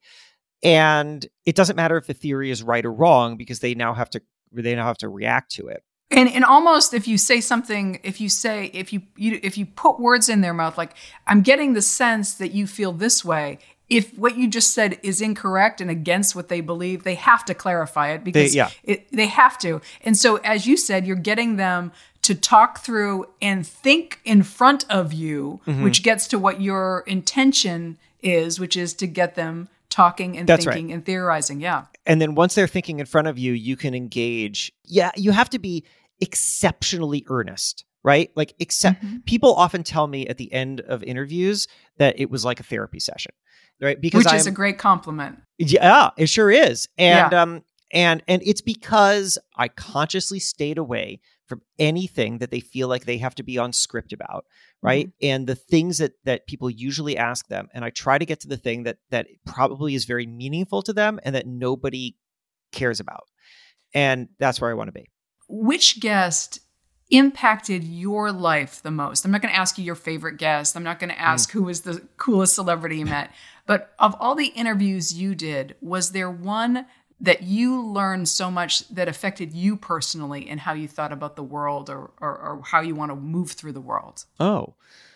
And it doesn't matter if the theory is right or wrong because they now have to they now have to react to it. And and almost if you say something, if you say if you, you if you put words in their mouth, like I'm getting the sense that you feel this way. If what you just said is incorrect and against what they believe, they have to clarify it because they, yeah. it, they have to. And so, as you said, you're getting them to talk through and think in front of you, mm-hmm. which gets to what your intention is, which is to get them talking and That's thinking right. and theorizing. Yeah. And then once they're thinking in front of you, you can engage. Yeah, you have to be exceptionally earnest. Right? Like, except mm-hmm. people often tell me at the end of interviews that it was like a therapy session, right? Because which is I'm, a great compliment. Yeah, it sure is. And yeah. um, and and it's because I consciously stayed away from anything that they feel like they have to be on script about, right? Mm-hmm. And the things that that people usually ask them, and I try to get to the thing that that probably is very meaningful to them and that nobody cares about, and that's where I want to be. Which guest impacted your life the most? I'm not going to ask you your favorite guest. I'm not going to ask mm. who was the coolest celebrity you met. But of all the interviews you did, was there one that you learned so much that affected you personally and how you thought about the world or, or, or how you want to move through the world? Oh,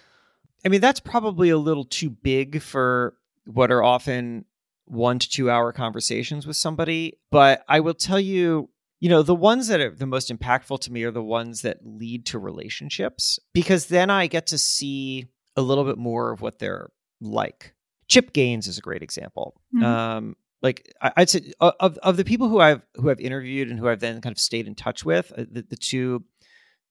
I mean, that's probably a little too big for what are often one to two hour conversations with somebody. But I will tell you, you know, the ones that are the most impactful to me are the ones that lead to relationships, because then I get to see a little bit more of what they're like. Chip Gaines is a great example. Mm-hmm. Um, like I, I'd say of, of the people who I've who I've interviewed and who I've then kind of stayed in touch with, the, the two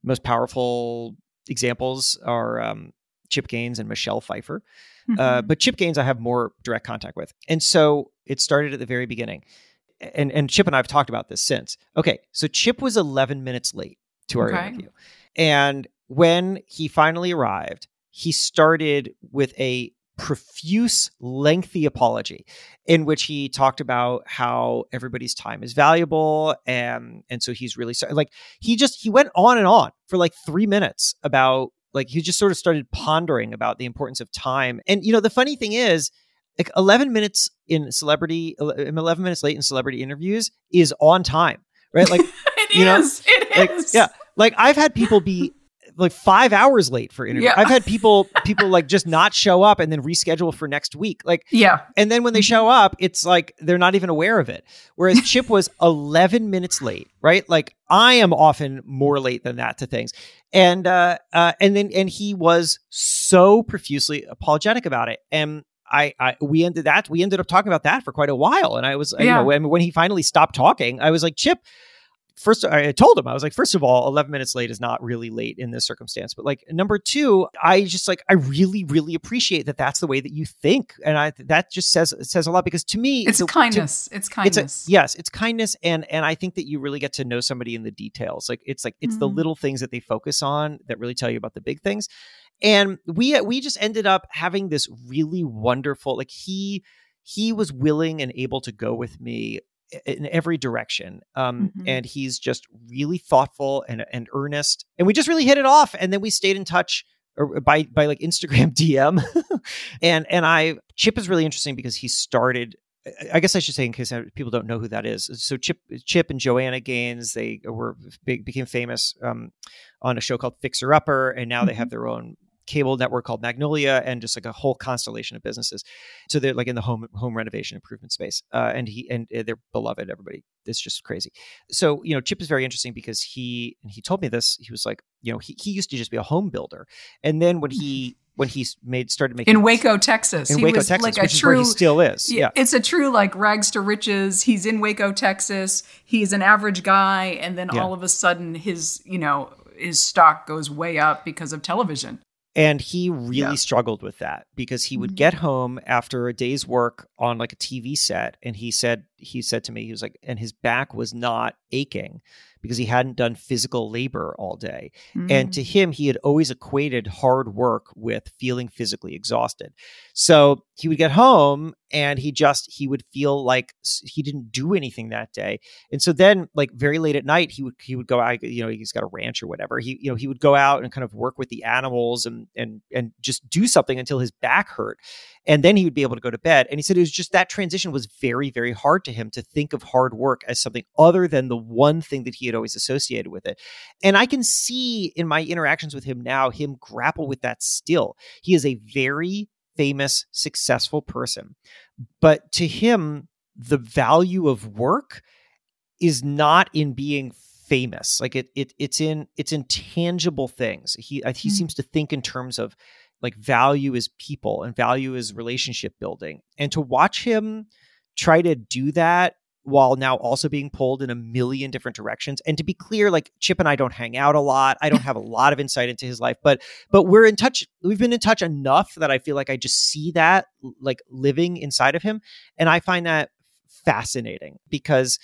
most powerful examples are um, Chip Gaines and Michelle Pfeiffer. Mm-hmm. Uh, but Chip Gaines, I have more direct contact with. And so it started at the very beginning. And, and Chip and I have talked about this since. Okay, so Chip was eleven minutes late to our okay. interview. And when he finally arrived, he started with a profuse, lengthy apology in which he talked about how everybody's time is valuable. And, and so he's really sorry. Like he just, he went on and on for like three minutes about like, he just sort of started pondering about the importance of time. And, you know, the funny thing is like eleven minutes in celebrity, eleven minutes late in celebrity interviews is on time, right? Like, it you is, know, it like, is. Yeah. Like I've had people be like five hours late for interviews. Yeah. I've had people, people like just not show up and then reschedule for next week. Like, yeah. And then when they show up, it's like, they're not even aware of it. Whereas Chip was eleven minutes late, right? Like I am often more late than that to things. And, uh, uh, and then, and he was so profusely apologetic about it. And I, I, we ended that, we ended up talking about that for quite a while. And I was, yeah. you know, when, when he finally stopped talking, I was like, Chip, First, I told him, I was like, first of all, eleven minutes late is not really late in this circumstance. But like, number two, I just like, I really, really appreciate that that's the way that you think. And I, that just says, it says a lot because to me, it's the, kindness. To, it's kindness. It's a, yes, it's kindness. And, and I think that you really get to know somebody in the details. Like, it's like, it's mm-hmm. the little things that they focus on that really tell you about the big things. And we, we just ended up having this really wonderful, like he, he was willing and able to go with me in every direction. Um, mm-hmm. And he's just really thoughtful and, and earnest. And we just really hit it off. And then we stayed in touch or by, by like Instagram D M. and, and I, Chip is really interesting because he started, I guess I should say in case people don't know who that is. So Chip, Chip and Joanna Gaines, they were big, became famous um, on a show called Fixer Upper. And now mm-hmm. they have their own cable network called Magnolia and just like a whole constellation of businesses. So they're like in the home home renovation improvement space. Uh, and he and they're beloved, everybody. It's just crazy. So, you know, Chip is very interesting because he, and he told me this, he was like, you know, he, he used to just be a home builder. And then when he, when he made, started making. In Waco, Texas. In he Waco, was Texas, like which a is true, where he still is. Yeah. It's a true like rags to riches. He's in Waco, Texas. He's an average guy. And then yeah. all of a sudden his, you know, his stock goes way up because of television. And he really yeah. struggled with that because he would mm-hmm. get home after a day's work on like a T V set. And he said, he said to me, he was like, and his back was not aching because he hadn't done physical labor all day. Mm-hmm. And to him, he had always equated hard work with feeling physically exhausted. So he would get home and he just, he would feel like he didn't do anything that day. And so then like very late at night, he would, he would go out, you know, he's got a ranch or whatever. He, you know, he would go out and kind of work with the animals and, and, and just do something until his back hurt. And then he would be able to go to bed. And he said it was just that transition was very, very hard to him to think of hard work as something other than the one thing that he had always associated with it. And I can see in my interactions with him now, him grapple with that still. He is a very famous, successful person. But to him, the value of work is not in being famous. Like it, it it's in, it's in tangible things. He, he mm-hmm. seems to think in terms of like value is people and value is relationship building. And to watch him try to do that while now also being pulled in a million different directions. And to be clear, like Chip and I don't hang out a lot. I don't have a lot of insight into his life, but, but we're in touch. We've been in touch enough that I feel like I just see that like living inside of him. And I find that fascinating because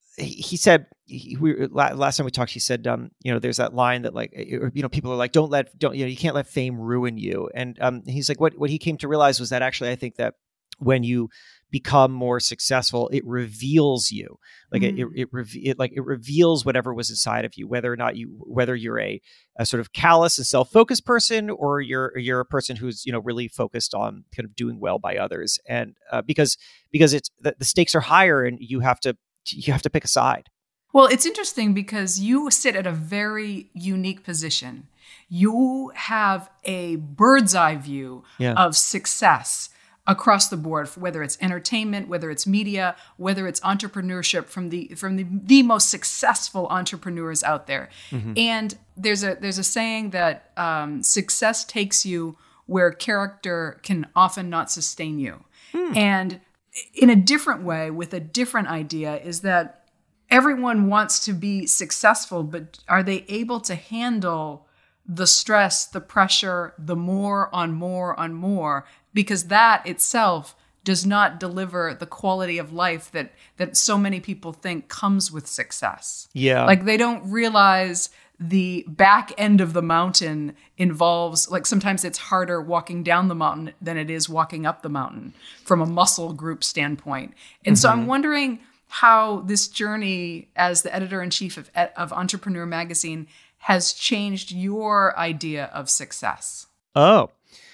he said, he, we, last time we talked, he said, um, you know, there's that line that like, you know, people are like, don't let, don't, you know, you can't let fame ruin you. And um, he's like, what, what he came to realize was that actually, I think that when you become more successful, it reveals you. Like mm-hmm. it, it, it, it, like it reveals whatever was inside of you, whether or not you, whether you're a, a sort of callous and self-focused person, or you're, or you're a person who's, you know, really focused on kind of doing well by others. And uh, because, because it's, the, the stakes are higher and you have to, you have to pick a side. Well, it's interesting because you sit at a very unique position. You have a bird's eye view yeah. of success across the board, whether it's entertainment, whether it's media, whether it's entrepreneurship from the from the, the most successful entrepreneurs out there. Mm-hmm. And there's a there's a saying that um, success takes you where character can often not sustain you. Mm. And in a different way, with a different idea, is that everyone wants to be successful, but are they able to handle the stress, the pressure, the more on more on more? Because that itself does not deliver the quality of life that that so many people think comes with success. Yeah. Like they don't realize the back end of the mountain involves, like sometimes it's harder walking down the mountain than it is walking up the mountain from a muscle group standpoint. And mm-hmm. so I'm wondering how this journey as the editor-in-chief of, of Entrepreneur Magazine has changed your idea of success. Oh,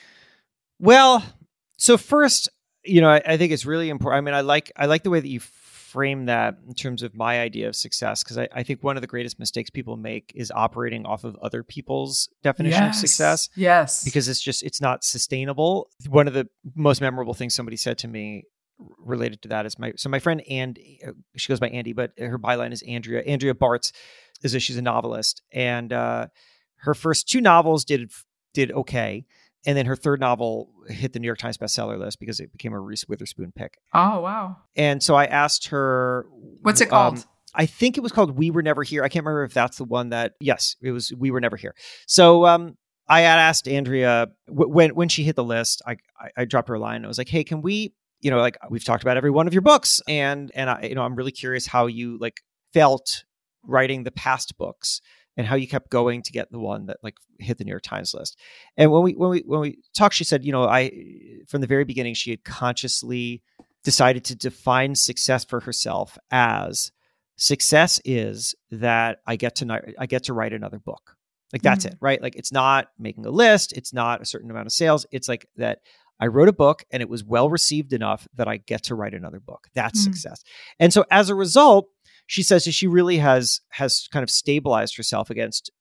well, so first, you know, I, I think it's really important. I mean, I like I like the way that you frame that in terms of my idea of success, because I, I think one of the greatest mistakes people make is operating off of other people's definition yes. of success. Yes. Because it's just, it's not sustainable. One of the most memorable things somebody said to me related to that is my, so my friend Andy, she goes by Andy, but her byline is Andrea. Andrea Bartz is a, she's a novelist, and uh, her first two novels did did okay. And then her third novel hit the New York Times bestseller list because it became a Reese Witherspoon pick. Oh, wow. And so I asked her... What's it called? Um, I think it was called We Were Never Here. I can't remember if that's the one that... Yes, it was We Were Never Here. So um, I had asked Andrea, w- when when she hit the list, I, I I dropped her a line. I was like, hey, can we... You know, like we've talked about every one of your books. And, and I, you know, I'm really curious how you like felt writing the past books, and how you kept going to get the one that like hit the New York Times list. And when we when we when we talked, she said, you know, I from the very beginning she had consciously decided to define success for herself as success is that I get to I get to write another book. Like that's mm-hmm. it, right? Like it's not making a list, it's not a certain amount of sales. It's like that I wrote a book and it was well received enough that I get to write another book. That's mm-hmm. success. And so as a result, she says that she really has has kind of stabilized herself against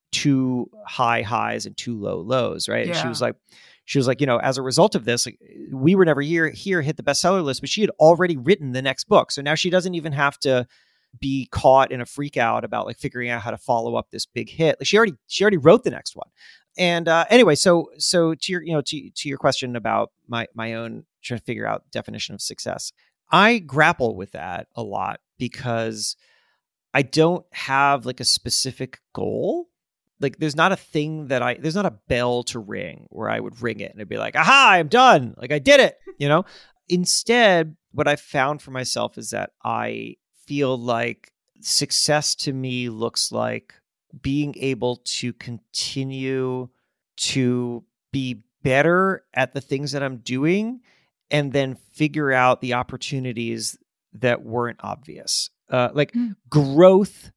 two high highs and two low lows, right? Yeah. And she was like, she was like, you know, as a result of this, like, We Were Never Here, here hit the bestseller list, but she had already written the next book. So now she doesn't even have to be caught in a freak out about like figuring out how to follow up this big hit. Like she already she already wrote the next one. And uh, anyway, so so to your you know to to your question about my my own trying to figure out definition of success, I grapple with that a lot because I don't have like a specific goal. Like there's not a thing that I, there's not a bell to ring where I would ring it and I'd be like, aha, I'm done. Like I did it, you know? Instead, what I've found for myself is that I feel like success to me looks like being able to continue to be better at the things that I'm doing and then figure out the opportunities that weren't obvious. Uh, like mm. growth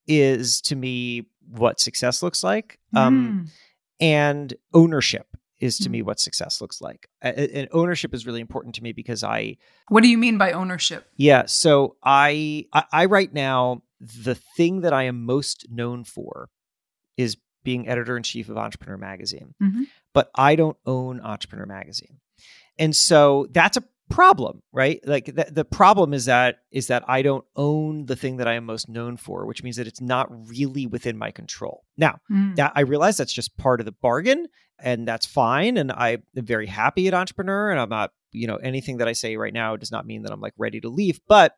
is to me what success looks like. Um, mm. And ownership is to mm. me what success looks like. And, and ownership is really important to me because I... What do you mean by ownership? Yeah. So I, I, I right now, the thing that I am most known for is being editor-in-chief of Entrepreneur Magazine. Mm-hmm. But I don't own Entrepreneur Magazine. And so that's a problem, right? Like the, the problem is that is that I don't own the thing that I am most known for, which means that it's not really within my control. Now, mm. that I realize that's just part of the bargain, and that's fine. And I am very happy at Entrepreneur, and I'm not, you know, anything that I say right now does not mean that I'm like ready to leave, but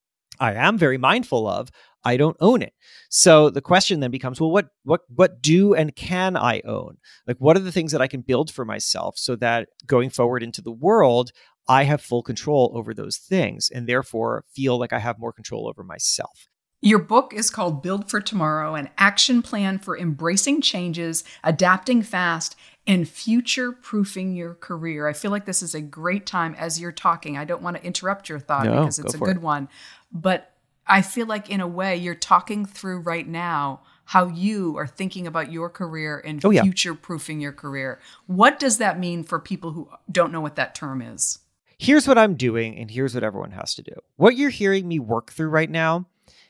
I am very mindful of I don't own it. So the question then becomes, well, what what what do and can I own? Like, what are the things that I can build for myself so that going forward into the world, I have full control over those things and therefore feel like I have more control over myself. Your book is called Build for Tomorrow, an action plan for embracing changes, adapting fast, and future-proofing your career. I feel like this is a great time as you're talking. I don't want to interrupt your thought no, because it's a good it. one. But I feel like in a way you're talking through right now how you are thinking about your career and oh, yeah. future-proofing your career. What does that mean for people who don't know what that term is? Here's what I'm doing, and here's what everyone has to do. What you're hearing me work through right now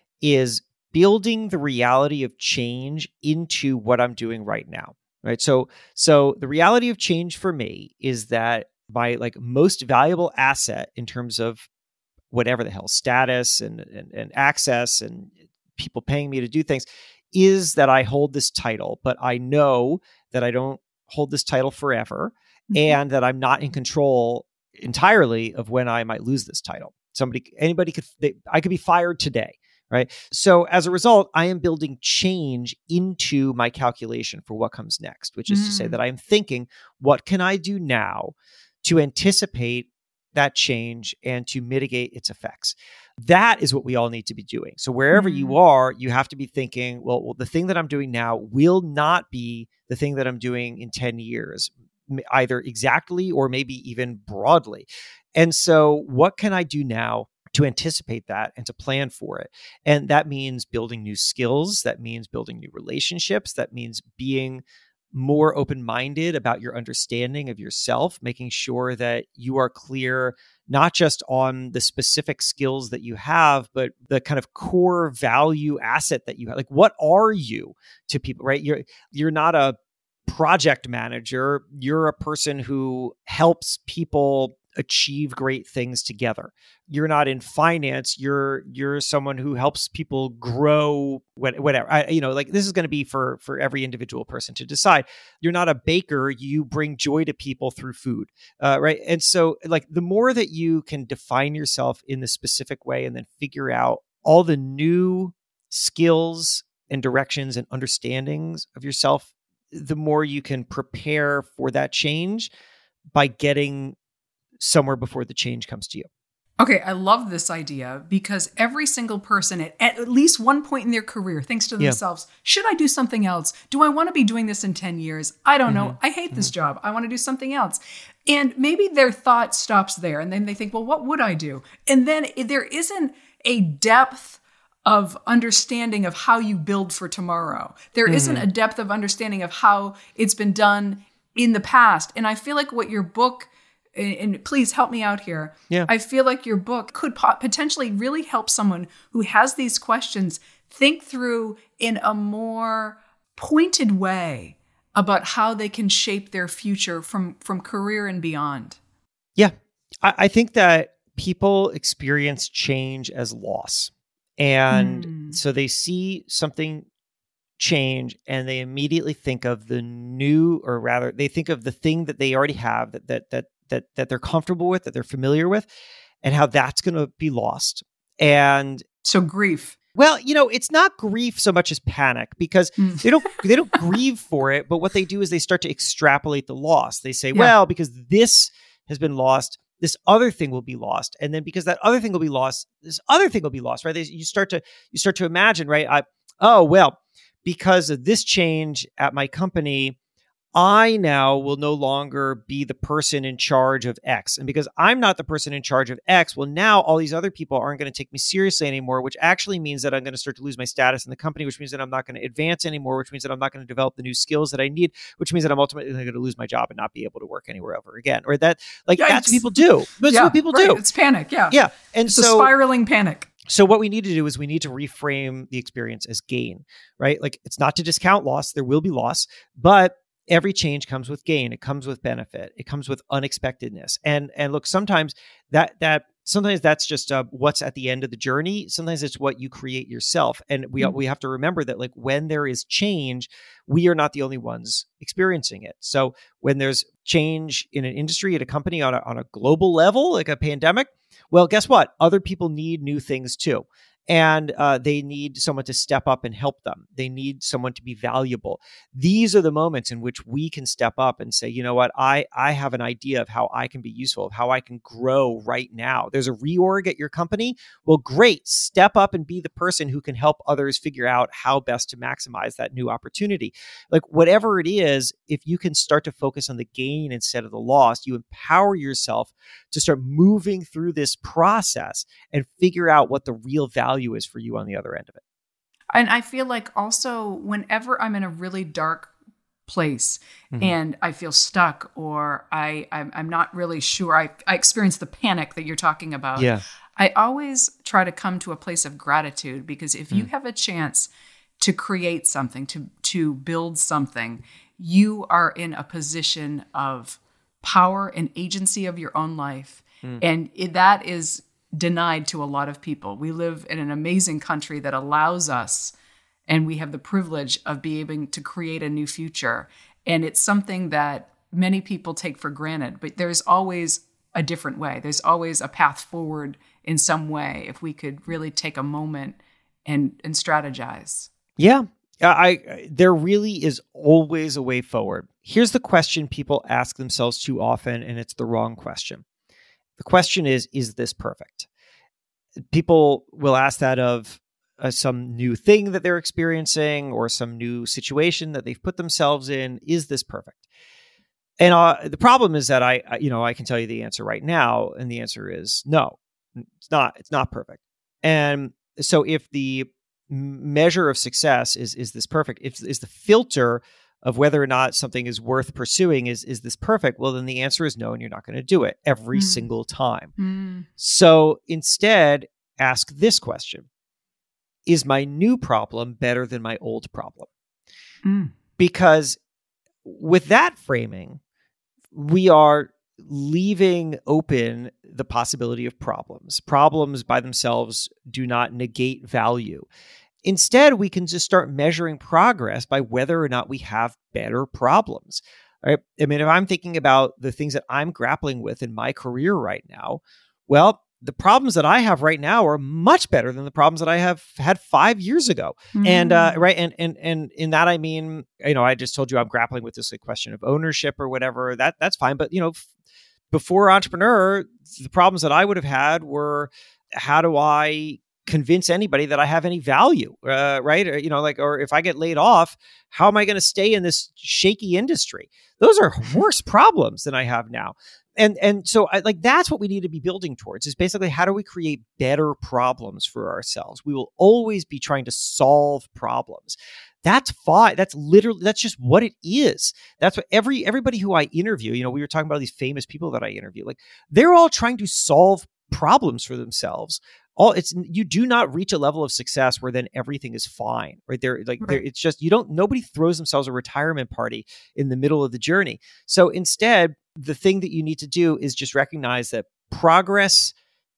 is building the reality of change into what I'm doing right now, right? So, so the reality of change for me is that my like most valuable asset in terms of whatever the hell status and, and, and access and people paying me to do things is that I hold this title, but I know that I don't hold this title forever mm-hmm. and that I'm not in control entirely of when I might lose this title. Somebody, anybody could, they, I could be fired today, right? So as a result, I am building change into my calculation for what comes next, which is mm. to say that I am thinking, what can I do now to anticipate that change and to mitigate its effects? That is what we all need to be doing. So wherever mm. you are, you have to be thinking, well, well, the thing that I'm doing now will not be the thing that I'm doing in ten years, either exactly or maybe even broadly. And so what can I do now to anticipate that and to plan for it? And that means building new skills. That means building new relationships. That means being more open-minded about your understanding of yourself, making sure that you are clear, not just on the specific skills that you have, but the kind of core value asset that you have. Like, what are you to people, right? You're, you're not a project manager. You're a person who helps people achieve great things together. You're not in finance. You're you're someone who helps people grow. Whatever, I, you know, like this is going to be for for every individual person to decide. You're not a baker. You bring joy to people through food, uh, right? And so, like, the more that you can define yourself in the specific way, and then figure out all the new skills and directions and understandings of yourself, the more you can prepare for that change by getting somewhere before the change comes to you. Okay, I love this idea because every single person at at least one point in their career thinks to themselves, yeah. should I do something else? Do I want to be doing this in ten years? I don't mm-hmm. know. I hate mm-hmm. this job. I want to do something else. And maybe their thought stops there. And then they think, well, what would I do? And then there isn't a depth of understanding of how you build for tomorrow. There mm-hmm. isn't a depth of understanding of how it's been done in the past. And I feel like what your book, and please help me out here. Yeah. I feel like your book could po- potentially really help someone who has these questions think through in a more pointed way about how they can shape their future from, from career and beyond. Yeah. I, I think that people experience change as loss. And mm. so they see something change and they immediately think of the new, or rather they think of the thing that they already have that, that, that, that that they're comfortable with, that they're familiar with, and how that's going to be lost. And so grief. Well, you know, it's not grief so much as panic, because mm. they don't they don't grieve for it, but what they do is they start to extrapolate the loss. They say, yeah. well, because this has been lost, this other thing will be lost, and then because that other thing will be lost, this other thing will be lost, right? They, you start to you start to imagine, right? I, oh well, because of this change at my company, I now will no longer be the person in charge of X. And because I'm not the person in charge of X, well, now all these other people aren't going to take me seriously anymore, which actually means that I'm going to start to lose my status in the company, which means that I'm not going to advance anymore, which means that I'm not going to develop the new skills that I need, which means that I'm ultimately going to lose my job and not be able to work anywhere ever again. Or that, like, Yikes. That's what people do. That's yeah, what people right. do. It's panic. Yeah. Yeah. And it's so, a spiraling panic. So what we need to do is we need to reframe the experience as gain, right? Like, it's not to discount loss. There will be loss, but every change comes with gain. It comes with benefit. It comes with unexpectedness. And and look, sometimes that that sometimes that's just uh, what's at the end of the journey. Sometimes it's what you create yourself. And we mm-hmm. we have to remember that, like, when there is change, we are not the only ones experiencing it. So when there's change in an industry, at a company, on a, on a global level, like a pandemic, well, guess what? Other people need new things too. And uh, they need someone to step up and help them. They need someone to be valuable. These are the moments in which we can step up and say, you know what, I, I have an idea of how I can be useful, of how I can grow right now. There's a reorg at your company. Well, great. Step up and be the person who can help others figure out how best to maximize that new opportunity. Like, whatever it is, if you can start to focus on the gain instead of the loss, you empower yourself to start moving through this process and figure out what the real value is for you on the other end of it. And I feel like also whenever I'm in a really dark place mm-hmm. and I feel stuck, or I, I'm, I'm not really sure, I, I experience the panic that you're talking about. Yeah. I always try to come to a place of gratitude, because if mm. you have a chance to create something, to, to build something, you are in a position of power and agency of your own life. Mm. And it, that is denied to a lot of people. We live in an amazing country that allows us, and we have the privilege of being able to create a new future. And it's something that many people take for granted, but there's always a different way. There's always a path forward in some way if we could really take a moment and and strategize. Yeah. I, I there really is always a way forward. Here's the question people ask themselves too often, and it's the wrong question. The question is, is this perfect? People will ask that of uh, some new thing that they're experiencing or some new situation that they've put themselves in. Is this perfect? And uh, the problem is that I, I, you know, I can tell you the answer right now, and the answer is no, it's not. It's not perfect. And so, if the measure of success is is this perfect, if is the filter of whether or not something is worth pursuing is is this perfect, well, then the answer is no, and you're not going to do it every mm. single time. Mm. So instead, ask this question: is my new problem better than my old problem? Mm. Because with that framing, we are leaving open the possibility of problems. Problems by themselves do not negate value. Instead, we can just start measuring progress by whether or not we have better problems. Right? I mean, if I'm thinking about the things that I'm grappling with in my career right now, well, the problems that I have right now are much better than the problems that I have had five years ago. Mm. And, uh, right. And, and, and in that, I mean, you know, I just told you I'm grappling with this like, question of ownership or whatever. That that's fine. But, you know, f- before entrepreneur, the problems that I would have had were, how do I convince anybody that I have any value? Uh, right. Or, you know, like, or if I get laid off, how am I going to stay in this shaky industry? Those are worse problems than I have now. And and so I, like that's what we need to be building towards, is basically how do we create better problems for ourselves? We will always be trying to solve problems. That's fine. That's literally, that's just what it is. That's what every everybody who I interview, you know, we were talking about these famous people that I interview, like they're all trying to solve problems for themselves. All it's you do not reach a level of success where then everything is fine, right? There, like right. there, it's just you don't. Nobody throws themselves a retirement party in the middle of the journey. So instead, the thing that you need to do is just recognize that progress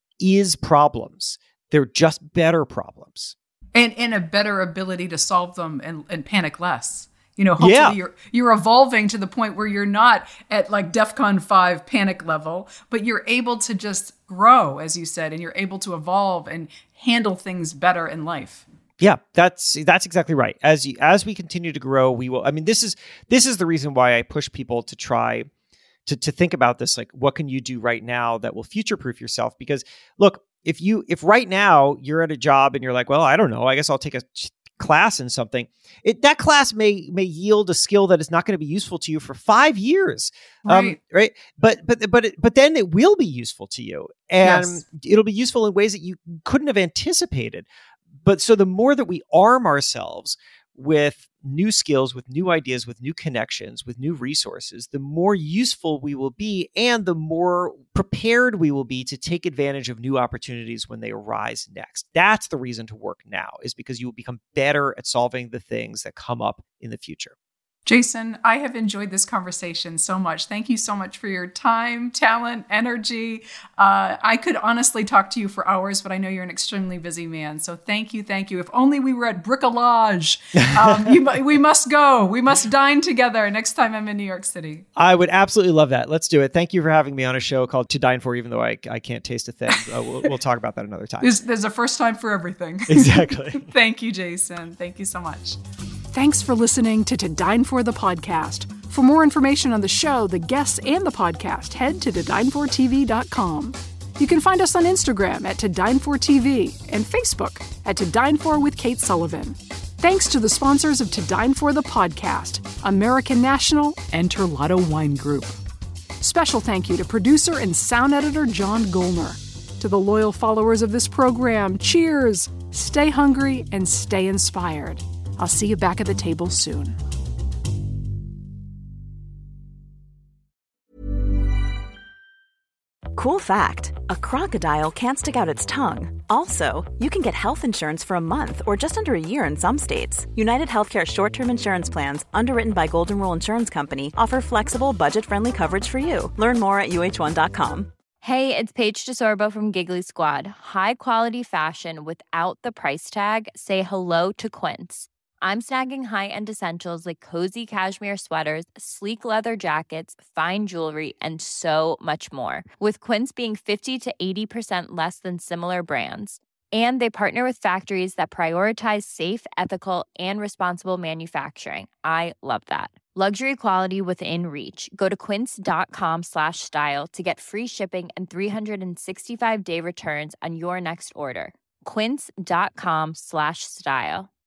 is problems. They're just better problems, and and a better ability to solve them and, and panic less. You know, hopefully yeah. you're you're evolving to the point where you're not at like DEFCON five panic level, but you're able to just grow, as you said, and you're able to evolve and handle things better in life. Yeah, that's that's exactly right. As you, as we continue to grow, we will. I mean, this is this is the reason why I push people to try to to think about this. Like, what can you do right now that will future-proof yourself? Because look, if you if right now you're at a job and you're like, well, I don't know, I guess I'll take a class in something, it, that class may may yield a skill that is not going to be useful to you for five years, right? Um, right? But but but but then it will be useful to you, and yes. it'll be useful in ways that you couldn't have anticipated. But so the more that we arm ourselves with new skills, with new ideas, with new connections, with new resources, the more useful we will be, and the more prepared we will be to take advantage of new opportunities when they arise next. That's the reason to work now, is because you will become better at solving the things that come up in the future. Jason, I have enjoyed this conversation so much. Thank you so much for your time, talent, energy. Uh, I could honestly talk to you for hours, but I know you're an extremely busy man. So thank you, thank you. If only we were at Bricolage. Um, you, we must go. We must dine together next time I'm in New York City. I would absolutely love that. Let's do it. Thank you for having me on a show called To Dine For, even though I, I can't taste a thing. Uh, we'll, we'll talk about that another time. There's, there's a first time for everything. Exactly. Thank you, Jason. Thank you so much. Thanks for listening to To Dine For the podcast. For more information on the show, the guests, and the podcast, head to to dine for t v dot com. You can find us on Instagram at To Dine For T V and Facebook at To Dine For with Kate Sullivan. Thanks to the sponsors of To Dine For the podcast, American National and Terlato Wine Group. Special thank you to producer and sound editor John Golner. To the loyal followers of this program, cheers, stay hungry, and stay inspired. I'll see you back at the table soon. Cool fact, a crocodile can't stick out its tongue. Also, you can get health insurance for a month or just under a year in some states. United Healthcare short-term insurance plans, underwritten by Golden Rule Insurance Company, offer flexible, budget-friendly coverage for you. Learn more at U H one dot com. Hey, it's Paige DeSorbo from Giggly Squad. High quality fashion without the price tag. Say hello to Quince. I'm snagging high-end essentials like cozy cashmere sweaters, sleek leather jackets, fine jewelry, and so much more. With Quince being fifty to eighty percent less than similar brands. And they partner with factories that prioritize safe, ethical, and responsible manufacturing. I love that. Luxury quality within reach. Go to quince.com slash style to get free shipping and three sixty-five day returns on your next order. Quince.com slash style.